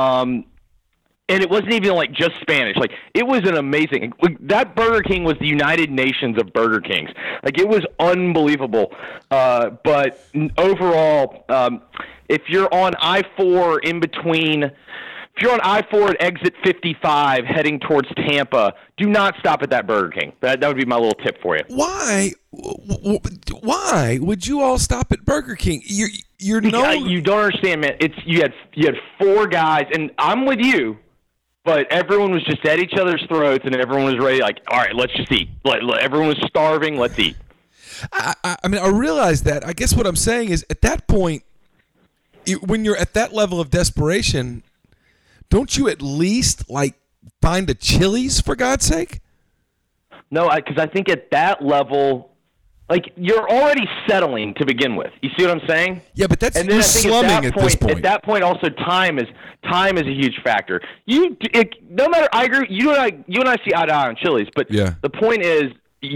And it wasn't even like just Spanish. Like it was an amazing. That Burger King was the United Nations of Burger Kings. Like it was unbelievable. But overall, if you're on I-4 in between, if you're on I-4 at exit 55 heading towards Tampa, do not stop at that Burger King. That would be my little tip for you. Why? Why would you all stop at Burger King? You don't understand, man. You had 4 guys, and I'm with you. But everyone was just at each other's throats, and everyone was ready, like, all right, let's just eat. Everyone was starving, let's eat. I mean, I realize that. I guess what I'm saying is at that point, when you're at that level of desperation, don't you at least, like, find a Chili's, for God's sake? No, because I think at that level, like, you're already settling to begin with. You see what I'm saying? Yeah, but that's and then you're I think slumming at this point. At that point, also time is a huge factor. No matter, I agree. You and I see eye to eye on Chili's, but the point is,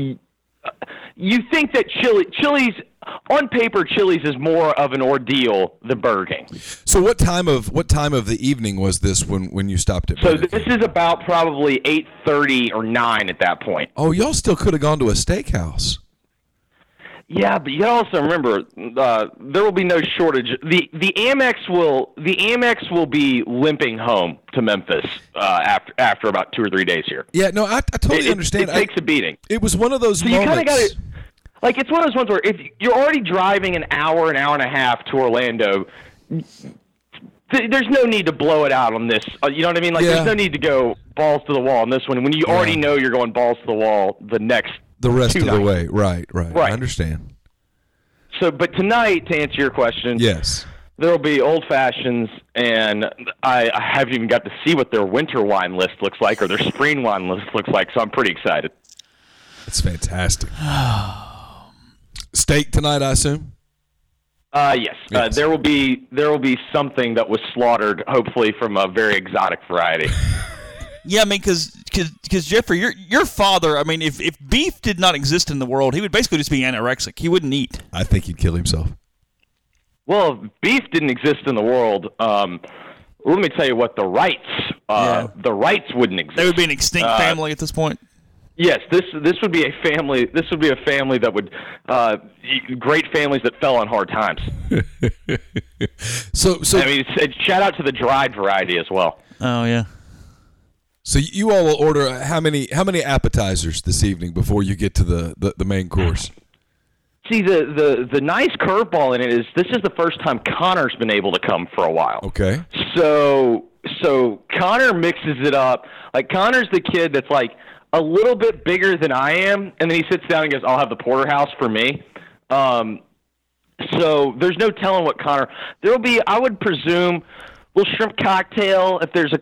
you think that Chili's on paper, Chili's is more of an ordeal than Burger King. So what time of the evening was this when you stopped at Burger King? So this is about probably 8:30 or 9 at that point. Oh, y'all still could have gone to a steakhouse. Yeah, but you gotta also remember there will be no shortage. The Amex will be limping home to Memphis after about 2 or 3 days here. Yeah, no, I totally understand. It takes a beating. It was one of those moments. You kind of got to. Like, it's one of those ones where if you're already driving an hour and a half to Orlando, there's no need to blow it out on this. You know what I mean? Like, there's no need to go balls to the wall on this one when you already know you're going balls to the wall the rest of the way. Right. I understand. So, but tonight, to answer your question, yes, there will be Old Fashions, and I haven't even got to see what their winter wine list looks like or their spring wine list looks like, so I'm pretty excited. It's fantastic. Steak tonight, I assume? Yes. There will be something that was slaughtered, hopefully from a very exotic variety. Yeah, I mean, because Jeffrey, your father, I mean, if beef did not exist in the world, he would basically just be anorexic. He wouldn't eat. I think he'd kill himself. Well, if beef didn't exist in the world, let me tell you what, the Wrights wouldn't exist. They would be an extinct family at this point. Yes, this would be a family. This would be a family that would great families that fell on hard times. So I mean, shout out to the dried variety as well. Oh yeah. So you all will order how many appetizers this evening before you get to the main course? See, the nice curveball in it is this is the first time Connor's been able to come for a while. Okay. So Connor mixes it up. Like, Connor's the kid that's like a little bit bigger than I am, and then he sits down and goes, "I'll have the porterhouse for me." So there's no telling what Connor. There will be, I would presume, a little shrimp cocktail. If there's a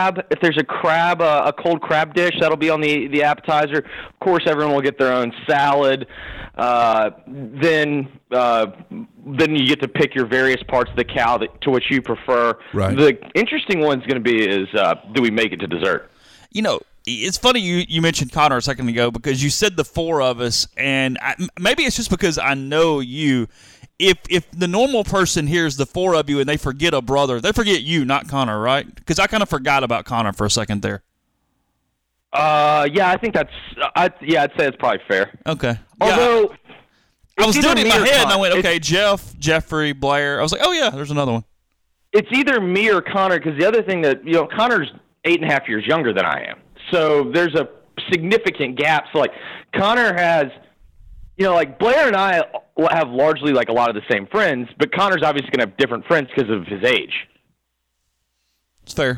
cold crab dish, that'll be on the appetizer. Of course, everyone will get their own salad. Then you get to pick your various parts of the cow to which you prefer. Right. The interesting one's going to be is do we make it to dessert? You know, it's funny you mentioned Connor a second ago because you said the four of us, and maybe it's just because I know you. If the normal person hears the four of you and they forget a brother, they forget you, not Connor, right? Because I kind of forgot about Connor for a second there. Yeah, I think I'd say it's probably fair. Okay. Although I was doing it in my head, and I went, Connor. okay, Jeff, Jeffrey, Blair. I was like, oh yeah, there's another one. It's either me or Connor, because the other thing that, Connor's 8.5 years younger than I am. So there's a significant gap. So, like, Connor has, like, Blair and I have largely, like, a lot of the same friends, but Connor's obviously going to have different friends because of his age. It's fair.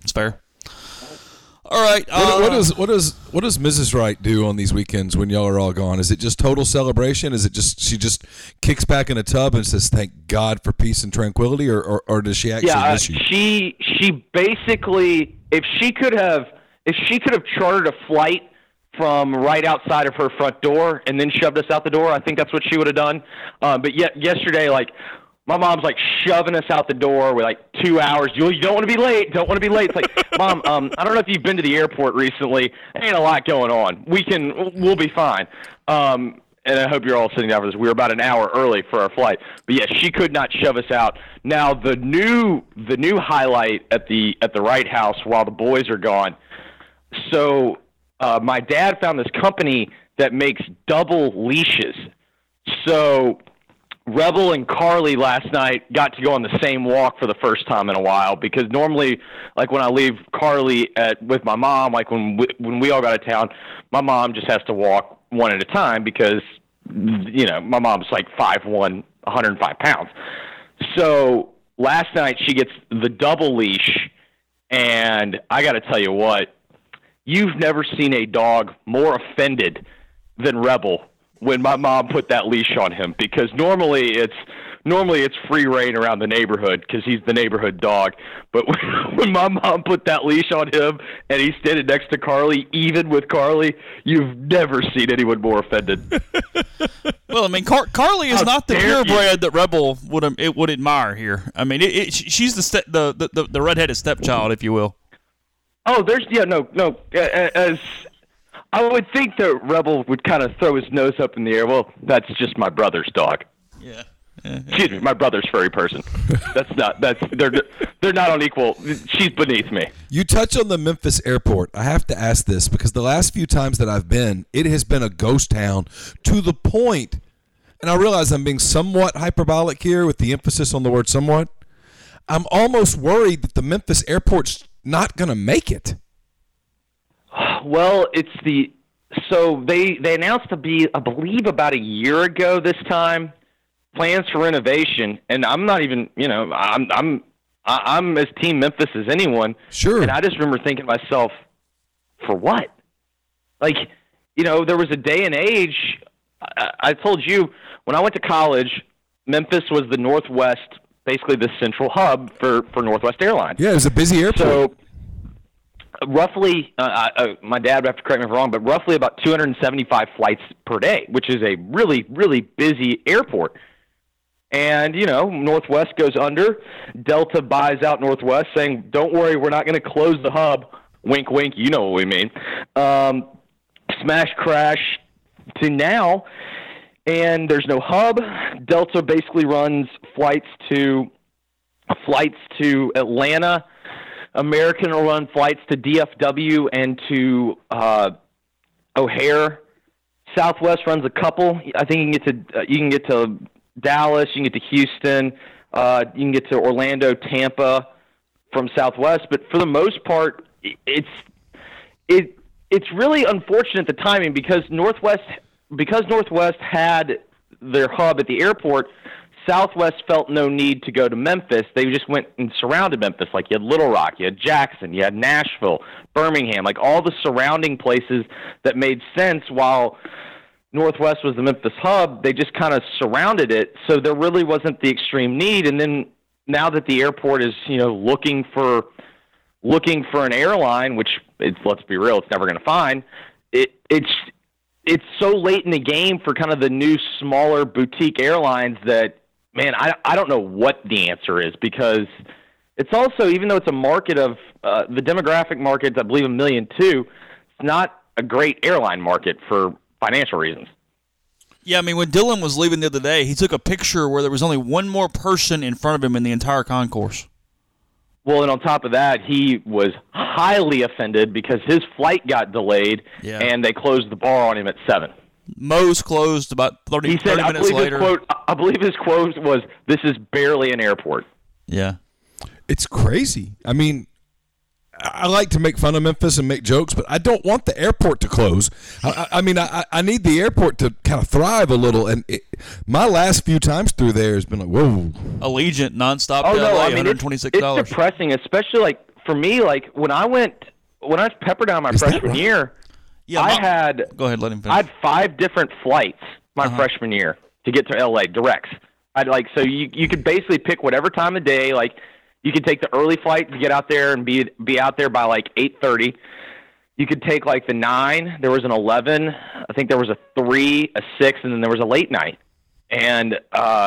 All right. What does Mrs. Wright do on these weekends when y'all are all gone? Is it just total celebration? Is it just she just kicks back in a tub and says, "Thank God for peace and tranquility," or does she actually miss you? She basically, if she could have chartered a flight from right outside of her front door and then shoved us out the door, I think that's what she would have done. But yesterday, like, my mom's like shoving us out the door with like 2 hours. You don't want to be late. It's like, Mom, I don't know if you've been to the airport recently. There ain't a lot going on. We'll be fine. And I hope you're all sitting down for this. We were about an hour early for our flight. But yes, she could not shove us out. Now the new highlight at the Wright House while the boys are gone. So my dad found this company that makes double leashes. So Rebel and Carly last night got to go on the same walk for the first time in a while, because normally, like, when I leave Carly with my mom, like when we all got to town, my mom just has to walk one at a time because, my mom's like 5'1", 105 pounds. So last night she gets the double leash, and I got to tell you what, you've never seen a dog more offended than Rebel when my mom put that leash on him, because normally it's free reign around the neighborhood because he's the neighborhood dog. But when my mom put that leash on him and he's standing next to Carly, even with Carly, you've never seen anyone more offended. Well, I mean, Carly is not the purebred that Rebel would admire here. I mean, she's the redheaded stepchild, if you will. Oh, as I would think that Rebel would kind of throw his nose up in the air. Well, that's just my brother's dog. Yeah. Excuse me, my brother's furry person. They're not on equal. She's beneath me. You touch on the Memphis airport. I have to ask this because the last few times that I've been, it has been a ghost town to the point, and I realize I'm being somewhat hyperbolic here with the emphasis on the word somewhat. I'm almost worried that the Memphis airport's not going to make it. Well, it's the so they announced to be, I believe, about a year ago this time, plans for renovation, and I'm not even, I'm as Team Memphis as anyone. Sure. And I just remember thinking to myself, for what? Like, there was a day and age. I told you when I went to college, Memphis was the Northwest, basically the central hub for Northwest Airlines. Yeah, it was a busy airport. So roughly, my dad would have to correct me if I'm wrong, but roughly about 275 flights per day, which is a really, really busy airport. And, Northwest goes under. Delta buys out Northwest, saying, don't worry, we're not going to close the hub. Wink, wink, you know what we mean. Smash crash to now, and there's no hub. Delta basically runs flights to Atlanta. American will run flights to DFW and to O'Hare. Southwest runs a couple. I think you can get to Dallas, you can get to Houston, you can get to Orlando, Tampa from Southwest. But for the most part, it's really unfortunate the timing because Northwest had their hub at the airport. Southwest felt no need to go to Memphis. They just went and surrounded Memphis. Like you had Little Rock, you had Jackson, you had Nashville, Birmingham, like all the surrounding places that made sense while Northwest was the Memphis hub. They just kind of surrounded it. So there really wasn't the extreme need. And then now that the airport is, looking for an airline, which let's be real, it's never going to find, it's so late in the game for kind of the new smaller boutique airlines that, man, I don't know what the answer is because it's also, even though it's a market of the demographic market, I believe 1.2 million, it's not a great airline market for financial reasons. Yeah, I mean, when Dylan was leaving the other day, he took a picture where there was only one more person in front of him in the entire concourse. Well, and on top of that, he was highly offended because his flight got delayed, and they closed the bar on him at 7. Moe's closed about 30 minutes later. I believe his quote was, "This is barely an airport." Yeah. It's crazy. I mean, I like to make fun of Memphis and make jokes, but I don't want the airport to close. I mean, I need the airport to kind of thrive a little. And my last few times through there has been like, whoa. Allegiant nonstop to LA, $126. It's depressing, especially like for me. Like when I was Pepperdine my freshman year, go ahead, let him finish. I had 5 different flights my freshman year to get to LA directs. So you could basically pick whatever time of day, like. You could take the early flight to get out there and be out there by like 8:30. You could take like the 9. There was an 11. I think there was a 3, a 6, and then there was a late night. And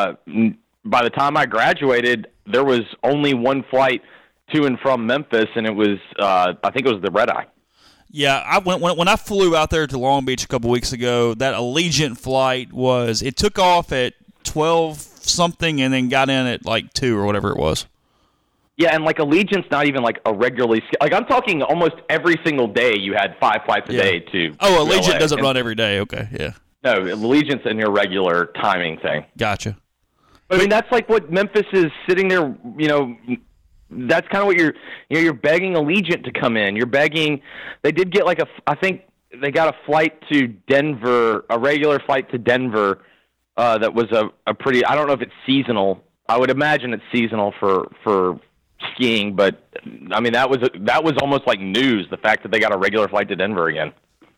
by the time I graduated, there was only one flight to and from Memphis, and it was I think it was the Red Eye. Yeah, when I flew out there to Long Beach a couple weeks ago, that Allegiant flight it took off at 12 something and then got in at like 2 or whatever it was. Yeah, and like Allegiant's not even like a regularly like I'm talking almost every single day you had 5 flights a day to. Oh, Allegiant doesn't run every day. Okay, yeah. No, Allegiant's an irregular timing thing. Gotcha. I mean, that's like what Memphis is sitting there. That's kind of what you're begging Allegiant to come in. You're begging. They did get like I think they got a flight to Denver, a regular flight to Denver. That was a pretty. I don't know if it's seasonal. I would imagine it's seasonal for skiing, but I mean that was almost like news, the fact that they got a regular flight to Denver again.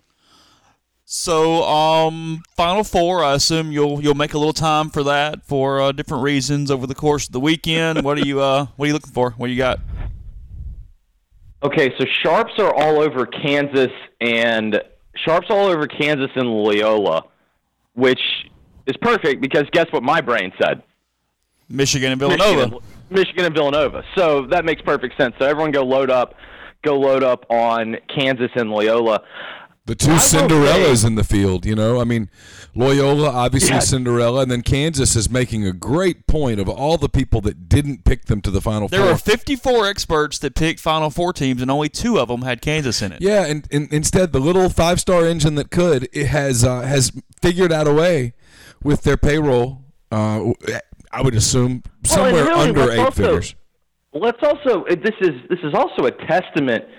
So Final Four, I assume you'll make a little time for that for different reasons over the course of the weekend. What are you looking for? What do you got? Okay, so Sharps are all over Kansas and Loyola, which is perfect because guess what my brain said? Michigan and Villanova. Michigan and Villanova. So that makes perfect sense. So everyone go load up on Kansas and Loyola. The two Cinderellas in the field, I mean, Loyola, obviously Cinderella, and then Kansas is making a great point of all the people that didn't pick them to the Final Four. There were 54 experts that picked Final Four teams, and only 2 of them had Kansas in it. Yeah, and instead, the little 5-star engine that it has figured out a way with their payroll, I would assume somewhere under 8 figures. Let's also this is also a testament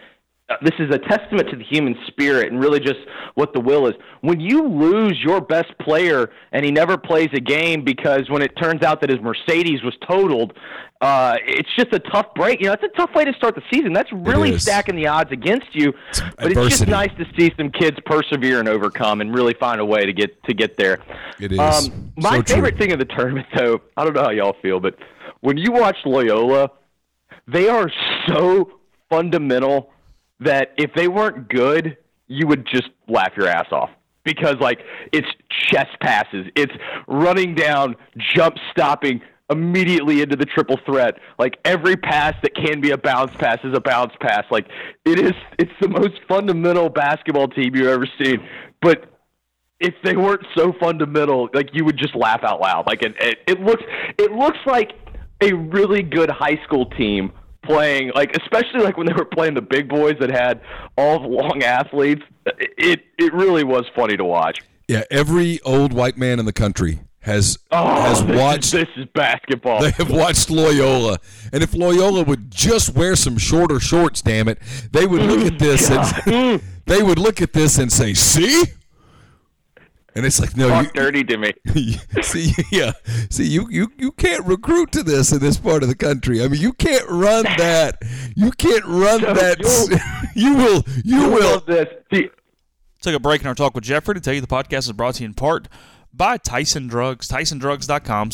this is a testament to the human spirit and really just what the will is. When you lose your best player and he never plays a game because when it turns out that his Mercedes was totaled, it's just a tough break. It's a tough way to start the season. That's really stacking the odds against you. But it's just nice to see some kids persevere and overcome and really find a way to get there. It is. My favorite thing of the tournament, though, I don't know how y'all feel, but when you watch Loyola, they are so fundamental that if they weren't good, you would just laugh your ass off. Because, it's chest passes. It's running down, jump stopping immediately into the triple threat. Every pass that can be a bounce pass is a bounce pass. It's the most fundamental basketball team you've ever seen. But if they weren't so fundamental, you would just laugh out loud. It looks like a really good high school team playing, especially when they were playing the big boys that had all the long athletes. It really was funny to watch. Yeah, every old white man in the country has watched. This is basketball. They have watched Loyola, and if Loyola would just wear some shorter shorts, damn it, they would look at this and they would look at this and say, "See." And it's no, talk dirty to me. See, you can't recruit to this in this part of the country. I mean, you can't run that. You can't run that. You will. Love this. Take a break in our talk with Jeffrey to tell you the podcast is brought to you in part by Tyson Drugs. TysonDrugs.com,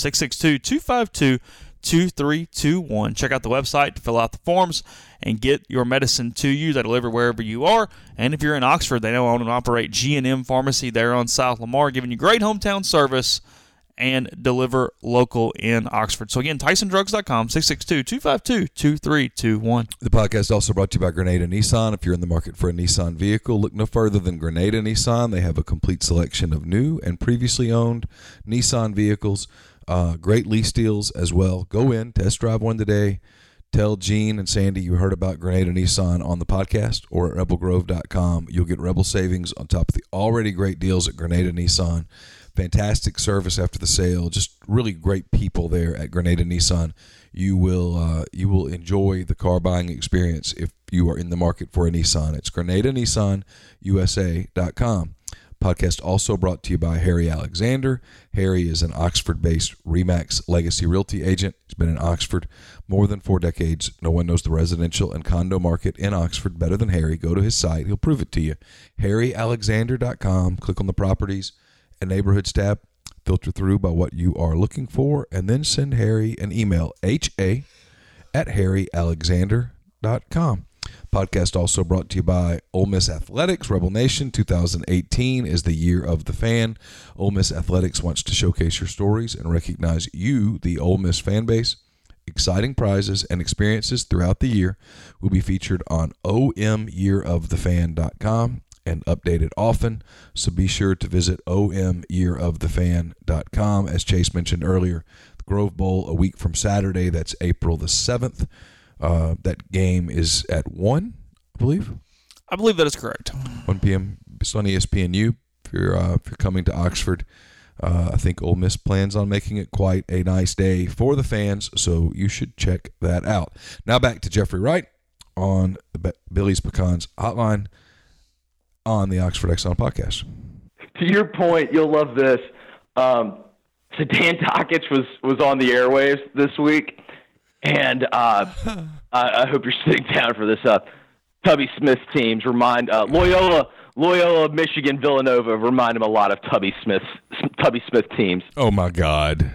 662-252-2321. Check out the website to fill out the forms and get your medicine to you. They deliver wherever you are. And if you're in Oxford, they now own and operate G&M Pharmacy there on South Lamar, giving you great hometown service and deliver local in Oxford. So again, TysonDrugs.com, 662-252-2321. The podcast is also brought to you by Grenada Nissan. If you're in the market for a Nissan vehicle, look no further than Grenada Nissan. They have a complete selection of new and previously owned Nissan vehicles. Great lease deals as well. Go in, test drive one today. Tell Gene and Sandy you heard about Grenada Nissan on the podcast or at rebelgrove.com. You'll get Rebel savings on top of the already great deals at Grenada Nissan. Fantastic service after the sale. Just really great people there at Grenada Nissan. You will enjoy the car buying experience if you are in the market for a Nissan. It's GrenadaNissanUSA.com. Podcast also brought to you by Harry Alexander. Harry is an Oxford-based RE/MAX legacy realty agent. He's been in Oxford more than 4 decades. No one knows the residential and condo market in Oxford better than Harry. Go to his site. He'll prove it to you. HarryAlexander.com. Click on the Properties and Neighborhoods tab. Filter through by what you are looking for, and then send Harry an email, ha@harryalexander.com. Podcast also brought to you by Ole Miss Athletics. Rebel Nation, 2018 is the year of the fan. Ole Miss Athletics wants to showcase your stories and recognize you, the Ole Miss fan base. Exciting prizes and experiences throughout the year will be featured on omyearofthefan.com and updated often, so be sure to visit omyearofthefan.com. As Chase mentioned earlier, the Grove Bowl a week from Saturday, that's April the 7th. That game is at 1, I believe. I believe that is correct. 1 p.m. It's on ESPNU. If you're coming to Oxford, I think Ole Miss plans on making it quite a nice day for the fans, so you should check that out. Now back to Jeffrey Wright on the Billy's Pecans Hotline on the Oxford Exxon podcast. To your point, you'll love this. So Dan Tockich was on the airwaves this week, and I hope you're sitting down for this. Tubby Smith teams remind Loyola, Michigan, Villanova remind him a lot of Tubby Smith teams. Oh my God!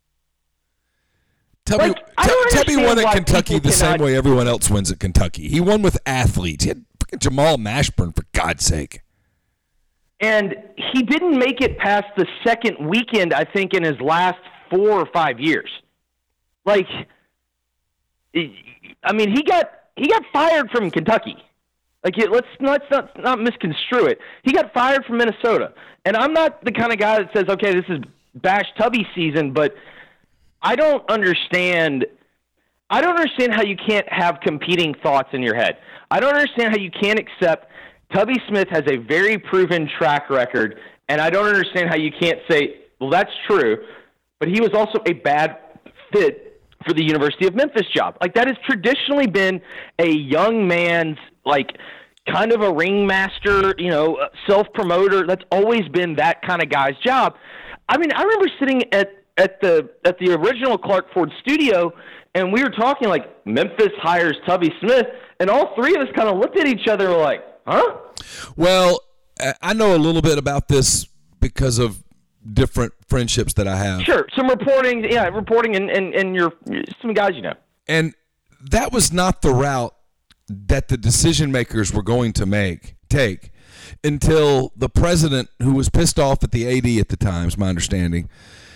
Tubby won at Kentucky the same way everyone else wins at Kentucky. He won with athletes. He had freaking Jamal Mashburn, for God's sake. And he didn't make it past the second weekend, I think, in his last 4 or 5 years. Like, I mean, he got fired from Kentucky. Like, let's not misconstrue it. He got fired from Minnesota. And I'm not the kind of guy that says, okay, this is Bash Tubby season, but I don't understand how you can't have competing thoughts in your head. I don't understand how you can't accept Tubby Smith has a very proven track record, and I don't understand how you can't say, well, that's true, but he was also a bad fit for the University of Memphis job. Like, that has traditionally been a young man's, like, kind of a ringmaster, self-promoter. That's always been that kind of guy's job. I mean, I remember sitting at the original Clark Ford studio, and we were talking like Memphis hires Tubby Smith, and all three of us kind of looked at each other like, huh? Well, I know a little bit about this because of different friendships that I have. Sure, some reporting and your some guys you know. And that was not the route that the decision makers were going to take until the president, who was pissed off at the AD at the time, is my understanding,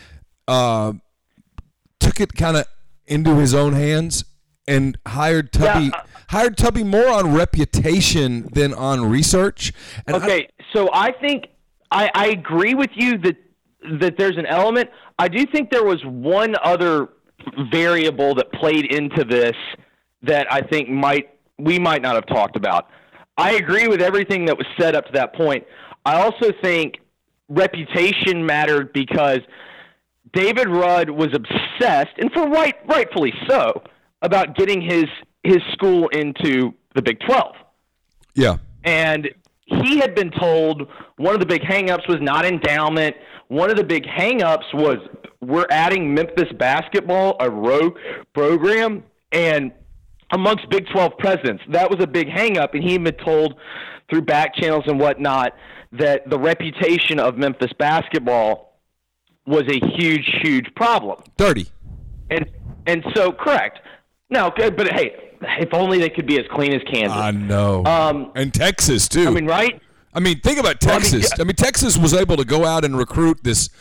took it kind of into his own hands and hired Tubby more on reputation than on research. And so I think I agree with you that there's an element. I do think there was one other variable that played into this that I think we might not have talked about. I agree with everything that was said up to that point. I also think reputation mattered because David Rudd was obsessed, and rightfully so, about getting his school into the Big 12. Yeah. And he had been told one of the big hang-ups was not endowment. One of the big hang-ups was we're adding Memphis basketball, a rogue program, and amongst Big 12 presidents, that was a big hang-up, and he had been told through back channels and whatnot that the reputation of Memphis basketball was a huge, huge problem. Dirty. And so, correct. No, but hey, if only they could be as clean as Kansas. I know. And Texas, too. I mean, right? I mean, think about Texas. I mean, Texas was able to go out and recruit this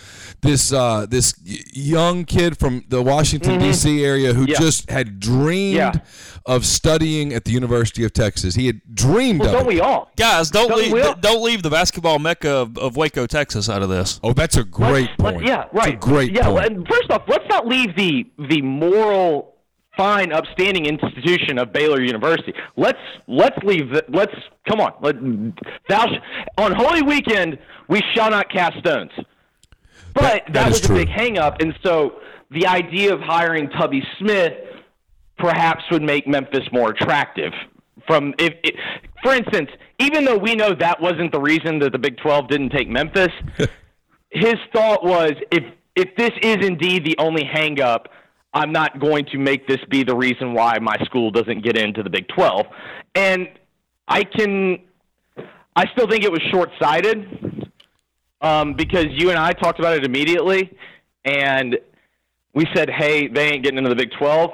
young kid from the Washington, D.C. area who just had dreamed of studying at the University of Texas. He had dreamed of it. Don't we all? Guys, don't leave the basketball mecca of Waco, Texas out of this. Oh, that's a great point. Yeah, right. It's a great point. And first off, let's not leave the moral, fine, upstanding institution of Baylor University. Let's leave. Come on. On Holy Weekend, we shall not cast stones. But that was a big hang-up, and so the idea of hiring Tubby Smith perhaps would make Memphis more attractive. For instance, even though we know that wasn't the reason that the Big 12 didn't take Memphis, his thought was, if this is indeed the only hang-up, I'm not going to make this be the reason why my school doesn't get into the Big 12. And I still think it was short-sighted. Because you and I talked about it immediately, and we said, hey, they ain't getting into the Big 12.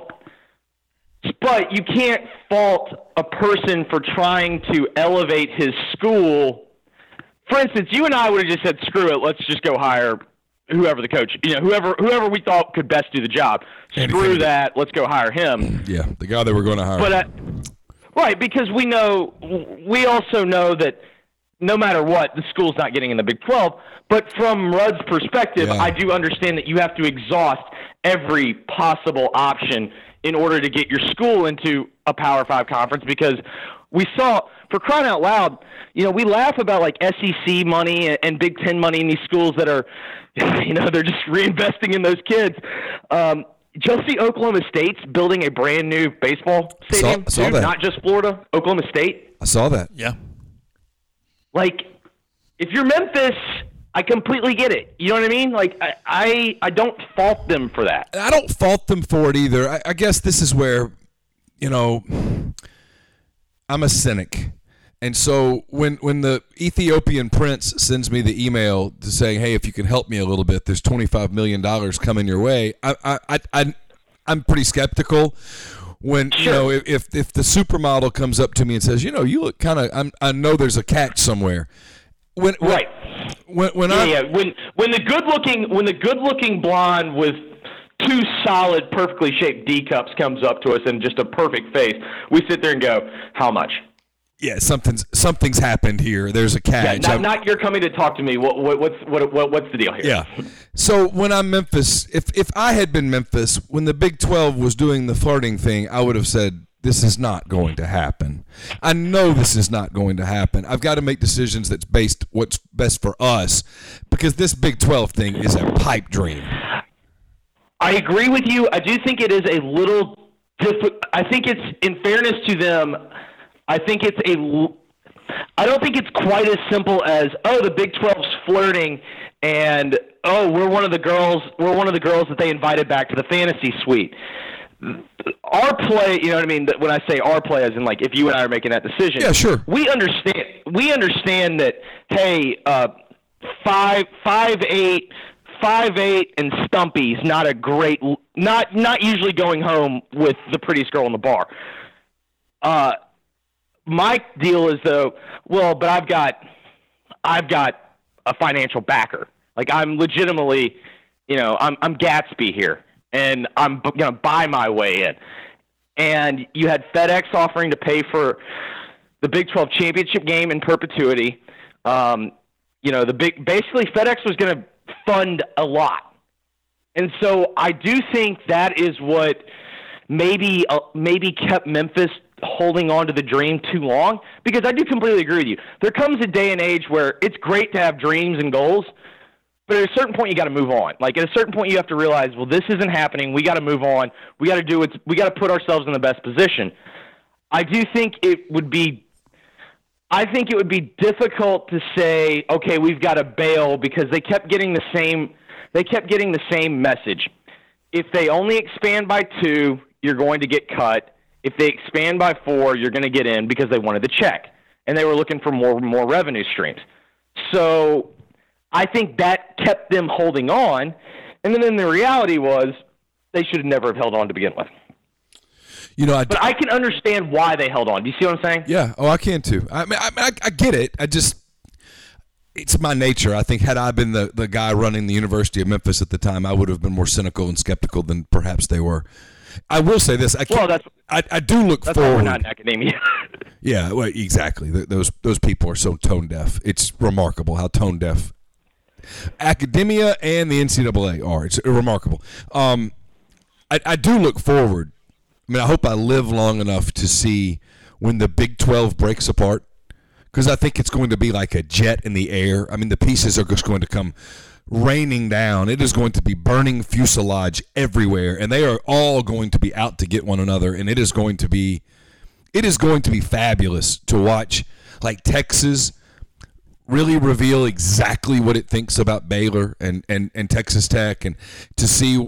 But you can't fault a person for trying to elevate his school. For instance, you and I would have just said, screw it, let's just go hire whoever the coach, whoever we thought could best do the job. Screw that, let's go hire him. Yeah, the guy that we're going to hire. But right, because we also know that no matter what, the school's not getting in the Big 12. But from Rudd's perspective, I do understand that you have to exhaust every possible option in order to get your school into a Power 5 conference, because we saw, for crying out loud, we laugh about like SEC money and Big Ten money in these schools that are, they're just reinvesting in those kids. Did you see Oklahoma State's building a brand new baseball stadium? Saw that. Not just Florida, Oklahoma State. I saw that. Yeah. Like, if you're Memphis, I completely get it. You know what I mean? Like, I don't fault them for that. I don't fault them for it either. I guess this is where, I'm a cynic. And so when the Ethiopian prince sends me the email to saying, hey, if you can help me a little bit, there's $25 million coming your way, I'm pretty skeptical. When if the supermodel comes up to me and says, you look kind of, I know there's a catch somewhere. When the good looking blonde with two solid, perfectly shaped D cups comes up to us and just a perfect face, we sit there and go, how much? Yeah, something's happened here. There's a catch. Yeah, not you're coming to talk to me. What's the deal here? Yeah. So when I'm Memphis, if I had been Memphis when the Big 12 was doing the flirting thing, I would have said, this is not going to happen. I know this is not going to happen. I've got to make decisions that's based what's best for us, because this Big 12 thing is a pipe dream. I agree with you. I do think it is a little difficult. I think it's, in fairness to them, I think it's I don't think it's quite as simple as, oh, the Big 12's flirting, and oh, we're one of the girls that they invited back to the fantasy suite. Our play, you know what I mean? When I say our play, as in like if you and I are making that decision, yeah, sure. We understand that. Hey, 5'8", and Stumpy's not a great, not usually going home with the prettiest girl in the bar. My deal is though, well, but I've got a financial backer. Like I'm legitimately, I'm Gatsby here, and I'm gonna buy my way in. And you had FedEx offering to pay for the Big 12 championship game in perpetuity. Basically FedEx was going to fund a lot. And so I do think that is what maybe kept Memphis holding on to the dream too long, because I do completely agree with you. There comes a day and age where it's great to have dreams and goals, but at a certain point you got to move on. Like at a certain point you have to realize, well, this isn't happening. We got to move on. We got to put ourselves in the best position. I do think it would be difficult to say, okay, we've got to bail, because they kept getting the same message. If they only expand by 2, you're going to get cut. If they expand by 4, you're going to get in, because they wanted the check and they were looking for more revenue streams. So I think that kept them holding on. And then the reality was they should have never have held on to begin with. But I can understand why they held on. Do you see what I'm saying? Yeah. Oh, I can too. I get it. It's my nature. I think had I been the guy running the University of Memphis at the time, I would have been more cynical and skeptical than perhaps they were. I will say this. I do look that's forward. Why we're not in academia. Yeah, well, exactly. Those people are so tone deaf. It's remarkable how tone deaf academia and the NCAA are. It's remarkable. I do look forward. I mean, I hope I live long enough to see when the Big 12 breaks apart, because I think it's going to be like a jet in the air. I mean, the pieces are just going to come raining down. It is going to be burning fuselage everywhere, and they are all going to be out to get one another, and it is going to be fabulous to watch, like Texas really reveal exactly what it thinks about Baylor and Texas Tech, and to see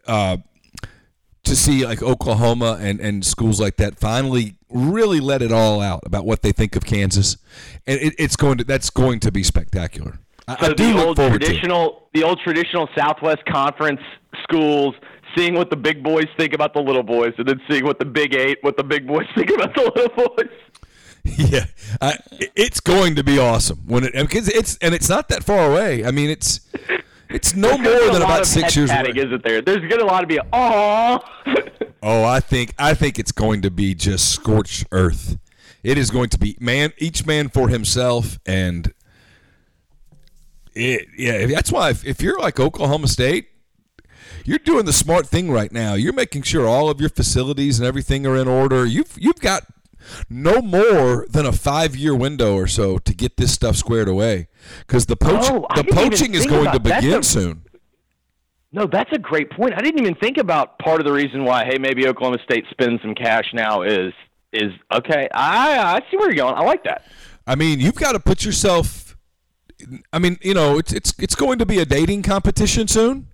like Oklahoma and schools like that finally really let it all out about what they think of Kansas, and that's going to be spectacular. So the old traditional Southwest Conference schools, seeing what the big boys think about the little boys, and then seeing what the big boys think about the little boys. Yeah, it's going to be awesome because it's not that far away. I mean, it's no more than about 6 years away. Isn't there? There's going to lot to be aww. Oh, I think it's going to be just scorched earth. It is going to be each man for himself, and that's why if you're like Oklahoma State, you're doing the smart thing right now. You're making sure all of your facilities and everything are in order. You've got no more than a 5-year window or so to get this stuff squared away, because the poaching is going to begin soon. No, that's a great point. I didn't even think about part of the reason why, hey, maybe Oklahoma State spends some cash now is okay. I see where you're going. I like that. I mean, you've got to put yourself. I mean, it's going to be a dating competition soon.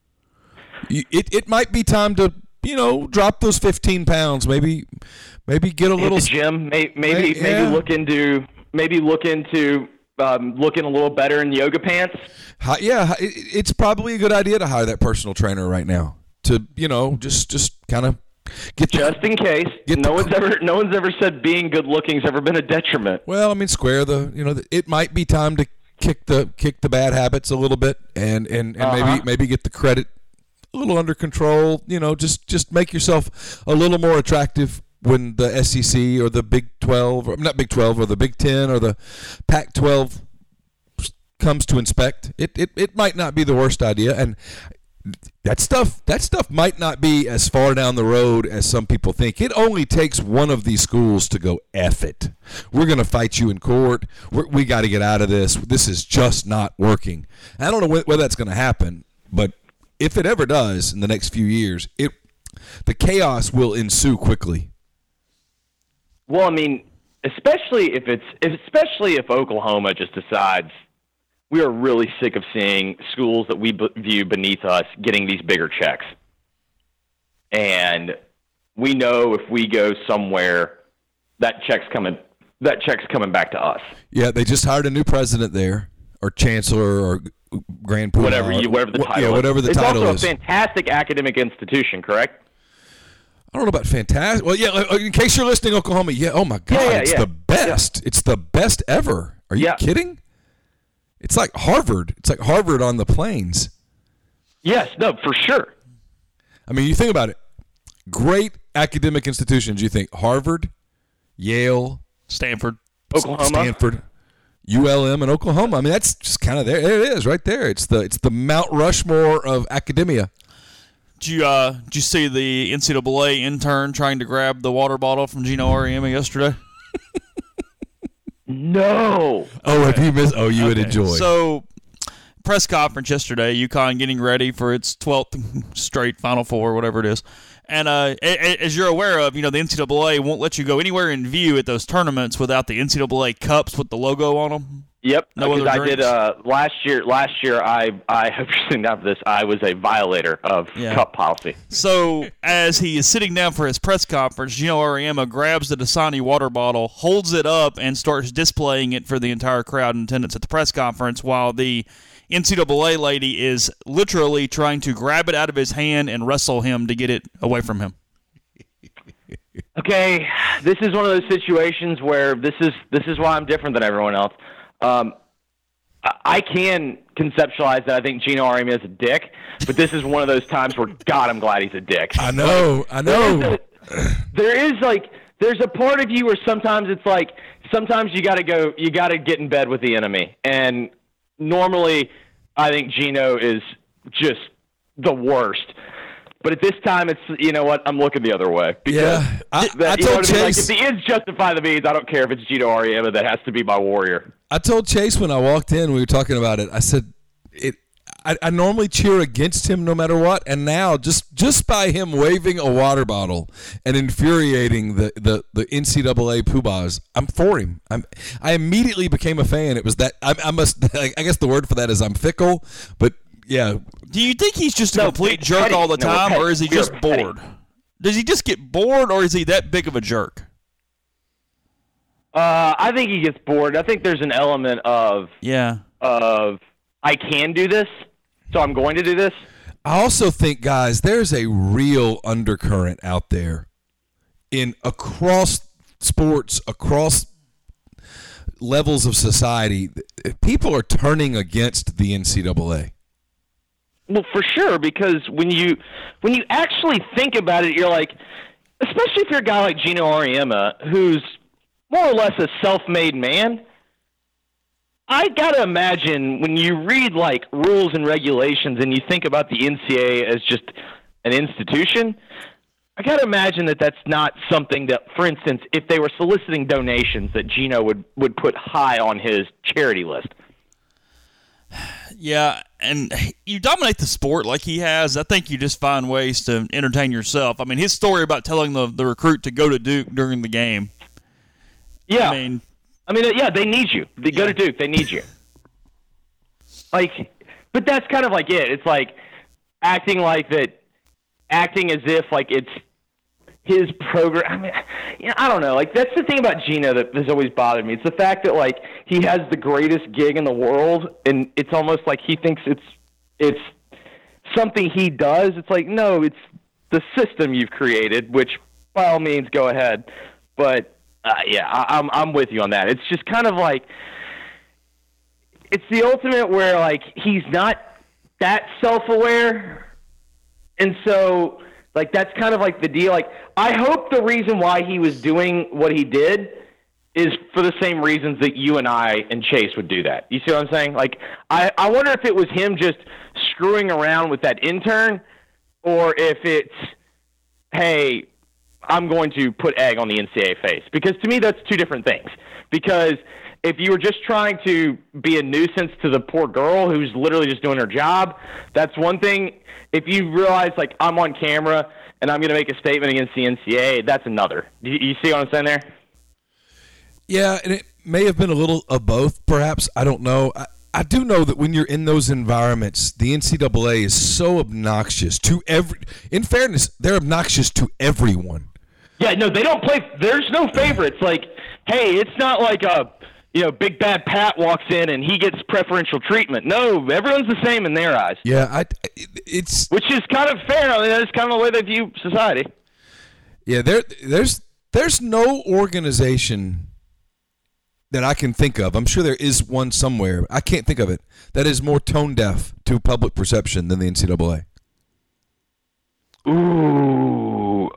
It might be time to drop those 15 pounds. Maybe get a little gym. Maybe look into looking a little better in yoga pants. Yeah, it's probably a good idea to hire that personal trainer right now to just kind of get in case. No one's ever said being good looking has ever been a detriment. Well, I mean, square it might be time to kick the bad habits a little bit and maybe get the credit a little under control. Just make yourself a little more attractive when the SEC or the Big 12, or not Big 12, or the Big 10 or the Pac-12 comes to inspect. It might not be the worst idea, and that stuff might not be as far down the road as some people think. It only takes one of these schools to go, F it. We're going to fight you in court. We got to get out of this. This is just not working. I don't know whether that's going to happen, but if it ever does in the next few years, the chaos will ensue quickly. Well, I mean, especially if Oklahoma just decides we are really sick of seeing schools that we view beneath us getting these bigger checks. And we know if we go somewhere, that check's coming back to us. Yeah, they just hired a new president there, or chancellor, or grand poobah, whatever the title. Yeah, whatever the title is. It's also a fantastic academic institution, correct? I don't know about fantastic. Well, yeah. In case you're listening, Oklahoma. Yeah. Oh my God, it's the best. Yeah. It's the best ever. Are you kidding? It's like Harvard. It's like Harvard on the plains. Yes. No, for sure. I mean, you think about it. Great academic institutions. You think Harvard, Yale, Stanford, ULM, and Oklahoma. I mean, that's just kind of there. There it is, right there. It's the Mount Rushmore of academia. Did you see the NCAA intern trying to grab the water bottle from Gino Auriemma yesterday? No. Oh, have you missed? Oh, you would enjoy. So, press conference yesterday. UConn getting ready for its 12th straight Final Four, whatever it is. And as you're aware of, the NCAA won't let you go anywhere in view at those tournaments without the NCAA cups with the logo on them. Yep. No other I drinks? did last year. I hope you're sitting down for this. I was a violator of cup policy. So as he is sitting down for his press conference, Gino Auriemma grabs the Dasani water bottle, holds it up, and starts displaying it for the entire crowd in attendance at the press conference, while the NCAA lady is literally trying to grab it out of his hand and wrestle him to get it away from him. Okay, this is one of those situations where this is why I'm different than everyone else. I can conceptualize that I think Gino Auriemma is a dick, but this is one of those times where, God, I'm glad he's a dick. I know. There's a part of you where sometimes it's like, sometimes you got to get in bed with the enemy. And normally, I think Gino is just the worst. But at this time, it's, you know what, I'm looking the other way. Yeah. I told Chase. Like, if the ends justify the means, I don't care if it's Gino Auriemma that has to be my warrior. I told Chase when I walked in, we were talking about it, I said, I normally cheer against him no matter what, and now just by him waving a water bottle and infuriating the NCAA poobahs, I'm for him. I immediately became a fan. It was that I guess the word for that is I'm fickle, but yeah. Do you think he's just a complete jerk all the time, or is he just bored? Does he just get bored, or is he that big of a jerk? I think he gets bored. I think there's an element of I can do this, so I'm going to do this. I also think, guys, there's a real undercurrent out there across sports, across levels of society. People are turning against the NCAA. Well, for sure, because when you actually think about it, you're like, especially if you're a guy like Gino Auriemma, who's more or less a self-made man, I got to imagine when you read, like, rules and regulations and you think about the NCAA as just an institution, I got to imagine that that's not something that, for instance, if they were soliciting donations, that Gino would put high on his charity list. Yeah, and you dominate the sport like he has. I think you just find ways to entertain yourself. I mean, his story about telling the recruit to go to Duke during the game. Yeah. I mean, they need you. They go to Duke. They need you. Like, but that's kind of like it. It's like acting as if like it's his program. I mean, I don't know. Like, that's the thing about Gino that has always bothered me. It's the fact that like he has the greatest gig in the world, and it's almost like he thinks it's something he does. It's like, no, it's the system you've created, which by all means go ahead. But I'm with you on that. It's just kind of like it's the ultimate where like he's not that self-aware, and so like that's kind of like the deal. Like, I hope the reason why he was doing what he did is for the same reasons that you and I and Chase would do that. You see what I'm saying? Like, I wonder if it was him just screwing around with that intern, or if it's, hey, I'm going to put egg on the NCAA face. Because to me, that's two different things. Because if you were just trying to be a nuisance to the poor girl who's literally just doing her job, that's one thing. If you realize, like, I'm on camera and I'm going to make a statement against the NCAA, that's another. You see what I'm saying there? Yeah, and it may have been a little of both, perhaps. I don't know. I do know that when you're in those environments, the NCAA is so obnoxious to in fairness, they're obnoxious to everyone. Yeah, no, they don't play. There's no favorites. Like, hey, it's not like Big Bad Pat walks in and he gets preferential treatment. No, everyone's the same in their eyes. Yeah, which is kind of fair. I mean, that's kind of the way they view society. Yeah, there's no organization that I can think of. I'm sure there is one somewhere. I can't think of it. That is more tone deaf to public perception than the NCAA. Ooh,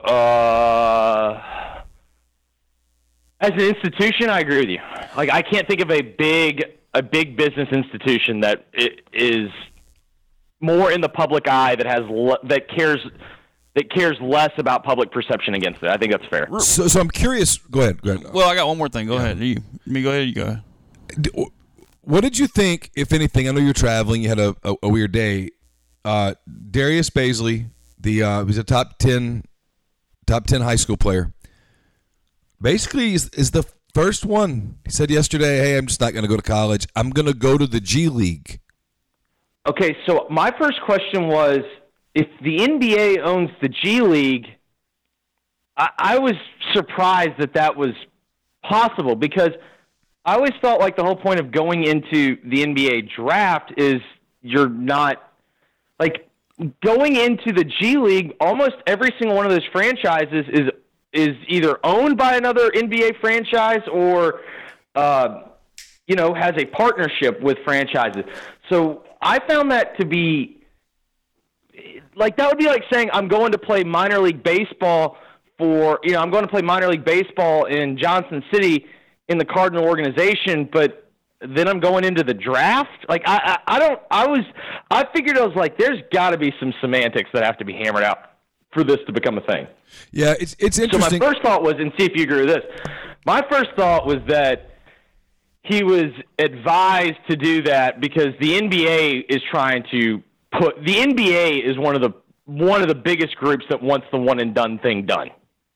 as an institution, I agree with you. Like, I can't think of a big business institution that is more in the public eye that cares less about public perception against it. I think that's fair. So I'm curious. Go ahead. Well, I got one more thing. Go ahead. You go ahead. What did you think, if anything? I know you're traveling. You had a weird day. Darius Baisley, he's a top 10 high school player. Basically, is the first one. He said yesterday, "Hey, I'm just not going to go to college. I'm going to go to the G League." Okay, so my first question was, if the NBA owns the G League, I was surprised that was possible, because I always felt like the whole point of going into the NBA draft is you're not like going into the G League. Almost every single one of those franchises is either owned by another NBA franchise or has a partnership with franchises. So I found that to be like, that would be like saying I'm going to play minor league baseball I'm going to play minor league baseball in Johnson City in the Cardinal organization, but then I'm going into the draft. Like, I figured, I was like, there's got to be some semantics that have to be hammered out for this to become a thing. Yeah, it's interesting. So my first thought was, and see if you agree with this, my first thought was that he was advised to do that because the NBA is trying to the NBA is one of the biggest groups that wants the one and done thing done.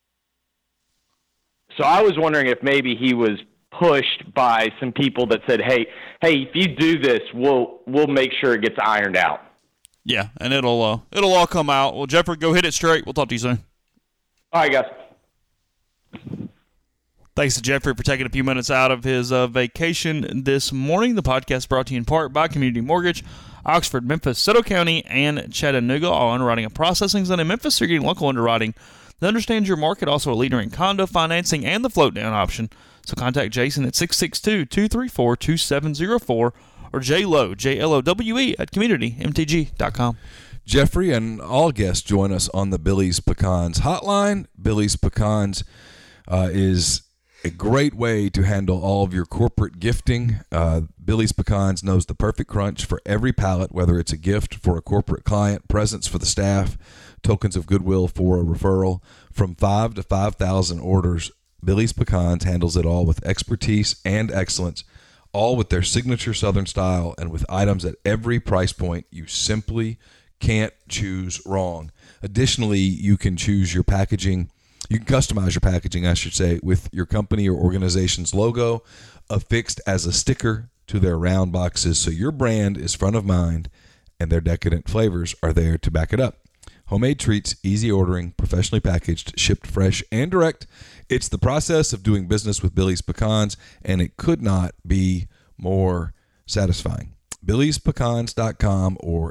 So I was wondering if maybe he was pushed by some people that said, hey, if you do this, we'll make sure it gets ironed out. Yeah, and it'll all come out. Well, Jeffrey, go hit it straight. We'll talk to you soon. All right, guys. Thanks to Jeffrey for taking a few minutes out of his vacation this morning. The podcast brought to you in part by Community Mortgage, Oxford, Memphis, Soto County, and Chattanooga. All underwriting and processing is done in Memphis. You're getting local underwriting that understands your market. Also a leader in condo financing and the float down option. So contact Jason at 662-234-2704 or JLowe, JLOWE at communitymtg.com. Jeffrey and all guests join us on the Billy's Pecans hotline. Billy's Pecans is a great way to handle all of your corporate gifting. Billy's Pecans knows the perfect crunch for every pallet, whether it's a gift for a corporate client, presents for the staff, tokens of goodwill for a referral. From 5 to 5,000 orders, Billy's Pecans handles it all with expertise and excellence, all with their signature Southern style and with items at every price point. You simply can't choose wrong. Additionally, you can choose your packaging. You can customize your packaging, I should say, with your company or organization's logo affixed as a sticker to their round boxes, so your brand is front of mind and their decadent flavors are there to back it up. Homemade treats, easy ordering, professionally packaged, shipped fresh and direct. It's the process of doing business with Billy's Pecans, and it could not be more satisfying. Billy'sPecans.com or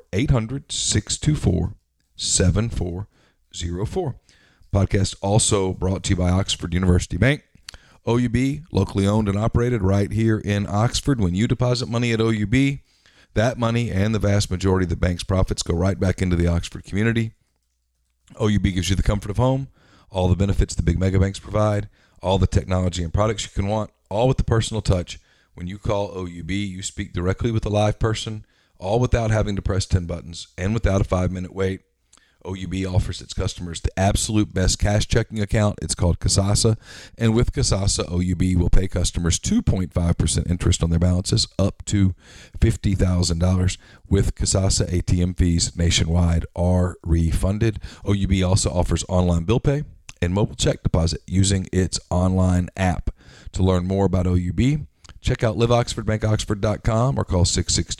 800-624-7404. Podcast also brought to you by Oxford University Bank. OUB, locally owned and operated right here in Oxford. When you deposit money at OUB, that money and the vast majority of the bank's profits go right back into the Oxford community. OUB gives you the comfort of home, all the benefits the big mega banks provide, all the technology and products you can want, all with the personal touch. When you call OUB, you speak directly with a live person, all without having to press 10 buttons and without a 5-minute wait. OUB offers its customers the absolute best cash checking account. It's called Kasasa. And with Kasasa, OUB will pay customers 2.5% interest on their balances up to $50,000. With Kasasa, ATM fees nationwide are refunded. OUB also offers online bill pay and mobile check deposit using its online app. To learn more about OUB, check out liveoxfordbankoxford.com or call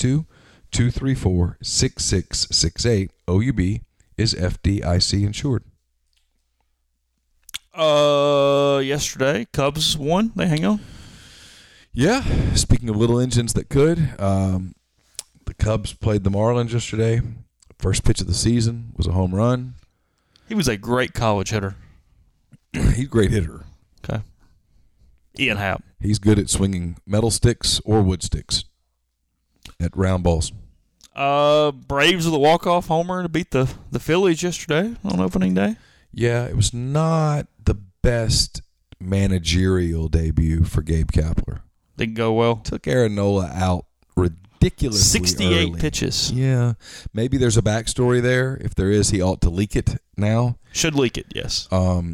662-234-6668. OUB is FDIC insured. Yesterday, Cubs won. They hang on. Yeah, speaking of little engines that could, the Cubs played the Marlins yesterday. First pitch of the season was a home run. He was a great college hitter. He's a great hitter. Okay. Ian Happ. He's good at swinging metal sticks or wood sticks at round balls. Braves with a walk-off homer to beat the Phillies yesterday on opening day. Yeah, it was not the best managerial debut for Gabe Kapler. Didn't go well. Took Aaron Nola out ridiculously 68 early. pitches. Yeah. Maybe there's a backstory there. If there is, he ought to leak it now. Should leak it, yes.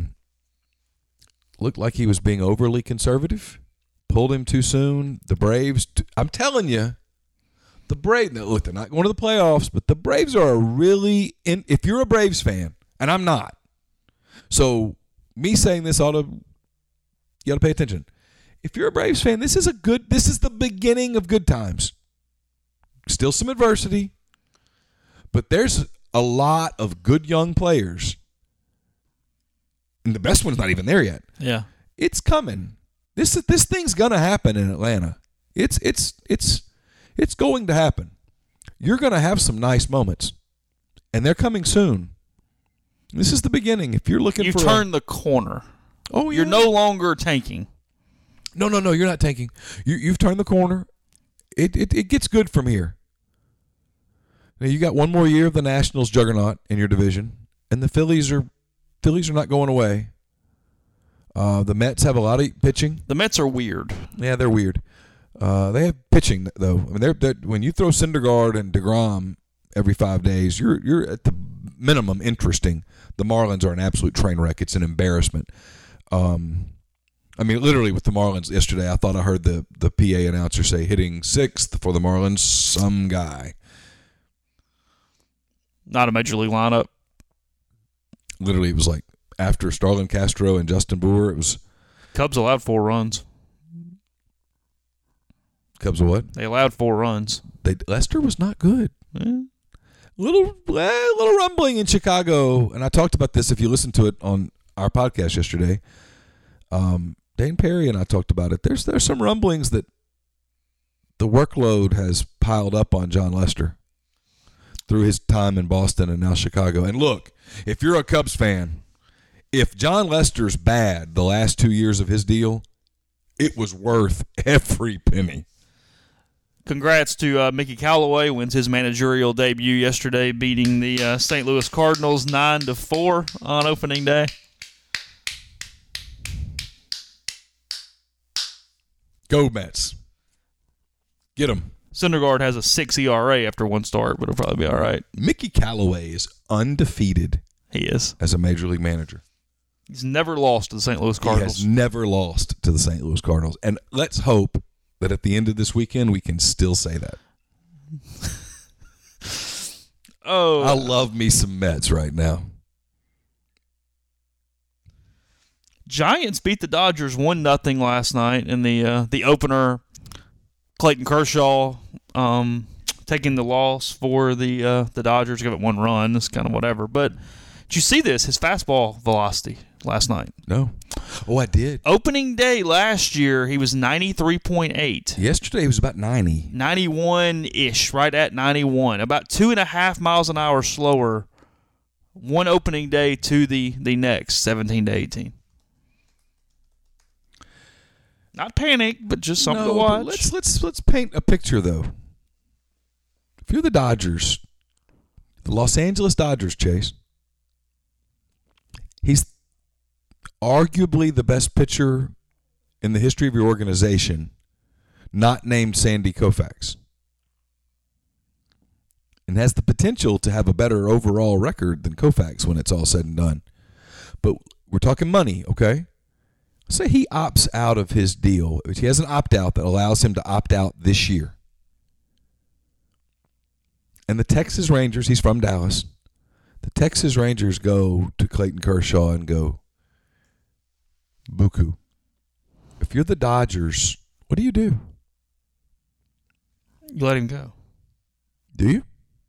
Looked like he was being overly conservative. Pulled him too soon. The Braves, I'm telling you, the Braves, look, they're not going to the playoffs, but the Braves are if you're a Braves fan, and I'm not, so me saying this you ought to pay attention. If you're a Braves fan, this is the beginning of good times. Still some adversity, but there's a lot of good young players. And the best one's not even there yet. Yeah. It's coming. This thing's gonna happen in Atlanta. It's going to happen. You're gonna have some nice moments. And they're coming soon. This is the beginning. If you're looking for turned the corner. Oh, yeah. You're no longer tanking. No, you're not tanking. You've turned the corner. It gets good from here. Now you got one more year of the Nationals juggernaut in your division, and the Phillies are not going away. The Mets have a lot of pitching. The Mets are weird. Yeah, they're weird. They have pitching though. I mean, they're when you throw Syndergaard and DeGrom every 5 days, you're at the minimum interesting. The Marlins are an absolute train wreck. It's an embarrassment. I mean, literally with the Marlins yesterday, I thought I heard the PA announcer say hitting sixth for the Marlins, some guy. Not a major league lineup. Literally, it was like after Starlin Castro and Justin Brewer, it was Cubs allowed 4 runs. Cubs what? They allowed 4 runs. Lester was not good. Little rumbling in Chicago, and I talked about this if you listened to it on our podcast yesterday. Dane Perry and I talked about it. There's some rumblings that the workload has piled up on John Lester through his time in Boston and now Chicago. And look, if you're a Cubs fan, if John Lester's bad the last 2 years of his deal, it was worth every penny. Congrats to Mickey Callaway. Wins his managerial debut yesterday, beating the St. Louis Cardinals 9-4 on opening day. Go Mets. Get them. Syndergaard has a 6 ERA after one start, but it'll probably be all right. Mickey Callaway is undefeated. He is. As a major league manager. He's never lost to the St. Louis Cardinals. He has never lost to the St. Louis Cardinals. And let's hope that at the end of this weekend we can still say that. Oh. I love me some Mets right now. Giants beat the Dodgers 1-0 last night in the opener. Clayton Kershaw taking the loss for the Dodgers. Give it 1 run. It's kind of whatever. But did you see this? His fastball velocity last night. No. Oh, I did. Opening day last year, he was 93.8. Yesterday, he was about 90. 91-ish, right at 91. About 2.5 miles an hour slower one opening day to the next, 17 to 18. Not panic, but just something to watch. Let's paint a picture, though. If you're the Dodgers, the Los Angeles Dodgers, Chase, he's arguably the best pitcher in the history of your organization, not named Sandy Koufax, and has the potential to have a better overall record than Koufax when it's all said and done. But we're talking money, okay? Say he opts out of his deal. He has an opt-out that allows him to opt out this year. And the Texas Rangers, he's from Dallas, the Texas Rangers go to Clayton Kershaw and go, Buku. if you're the Dodgers, what do? You let him go. Do you?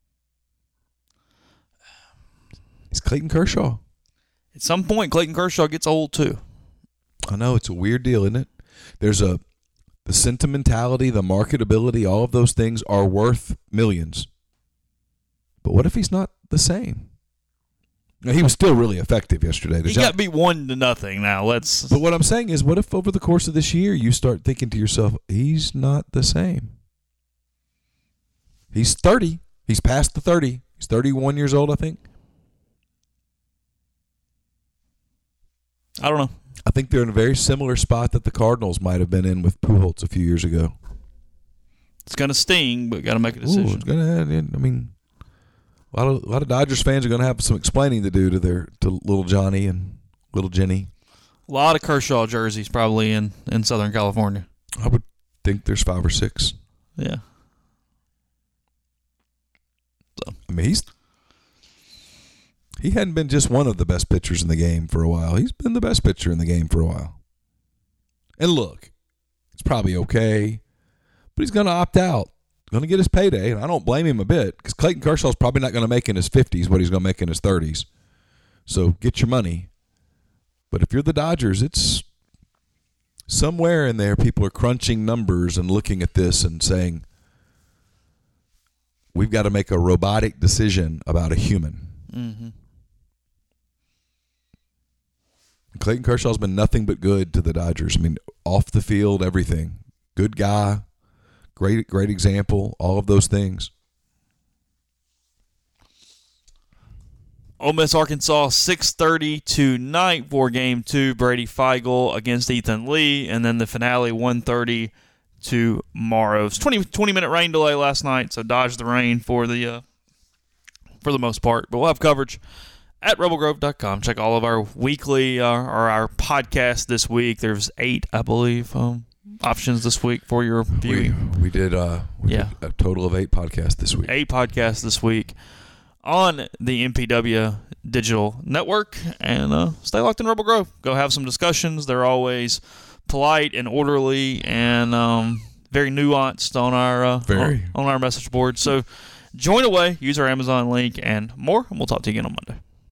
It's Clayton Kershaw. At some point, Clayton Kershaw gets old too. I know, it's a weird deal, isn't it? There's the sentimentality, the marketability, all of those things are worth millions. But what if he's not the same? Now, he was still really effective yesterday. He got beat 1-0 now. But what I'm saying is, what if over the course of this year you start thinking to yourself, he's not the same? He's 30. He's past the 30. He's 31 years old, I think. I don't know. I think they're in a very similar spot that the Cardinals might have been in with Pujols a few years ago. It's going to sting, but got to make a decision. It's gonna. I mean, a lot of Dodgers fans are going to have some explaining to do to little Johnny and little Jenny. A lot of Kershaw jerseys probably in Southern California. I would think there's 5 or 6. Yeah. So. I mean, he hadn't been just one of the best pitchers in the game for a while. He's been the best pitcher in the game for a while. And look, it's probably okay, but he's going to opt out. Going to get his payday, and I don't blame him a bit because Clayton Kershaw's probably not going to make in his 50s what he's going to make in his 30s. So get your money. But if you're the Dodgers, it's somewhere in there people are crunching numbers and looking at this and saying, we've got to make a robotic decision about a human. Mm-hmm. Clayton Kershaw's been nothing but good to the Dodgers. I mean, off the field, everything. Good guy, great example, all of those things. Ole Miss, Arkansas, 6:30 tonight for Game 2. Brady Feigl against Ethan Lee, and then the finale 1:30 tomorrow. It's 20-minute rain delay last night, so dodge the rain for the most part. But we'll have coverage at rebelgrove.com. Check all of our weekly or our podcast this week. There's 8, I believe, options this week for your viewing. We did a total of 8 podcasts this week. 8 podcasts this week on the MPW Digital Network. And stay locked in Rebel Grove. Go have some discussions. They're always polite and orderly and very nuanced on our message board. So join away, use our Amazon link and more, and we'll talk to you again on Monday.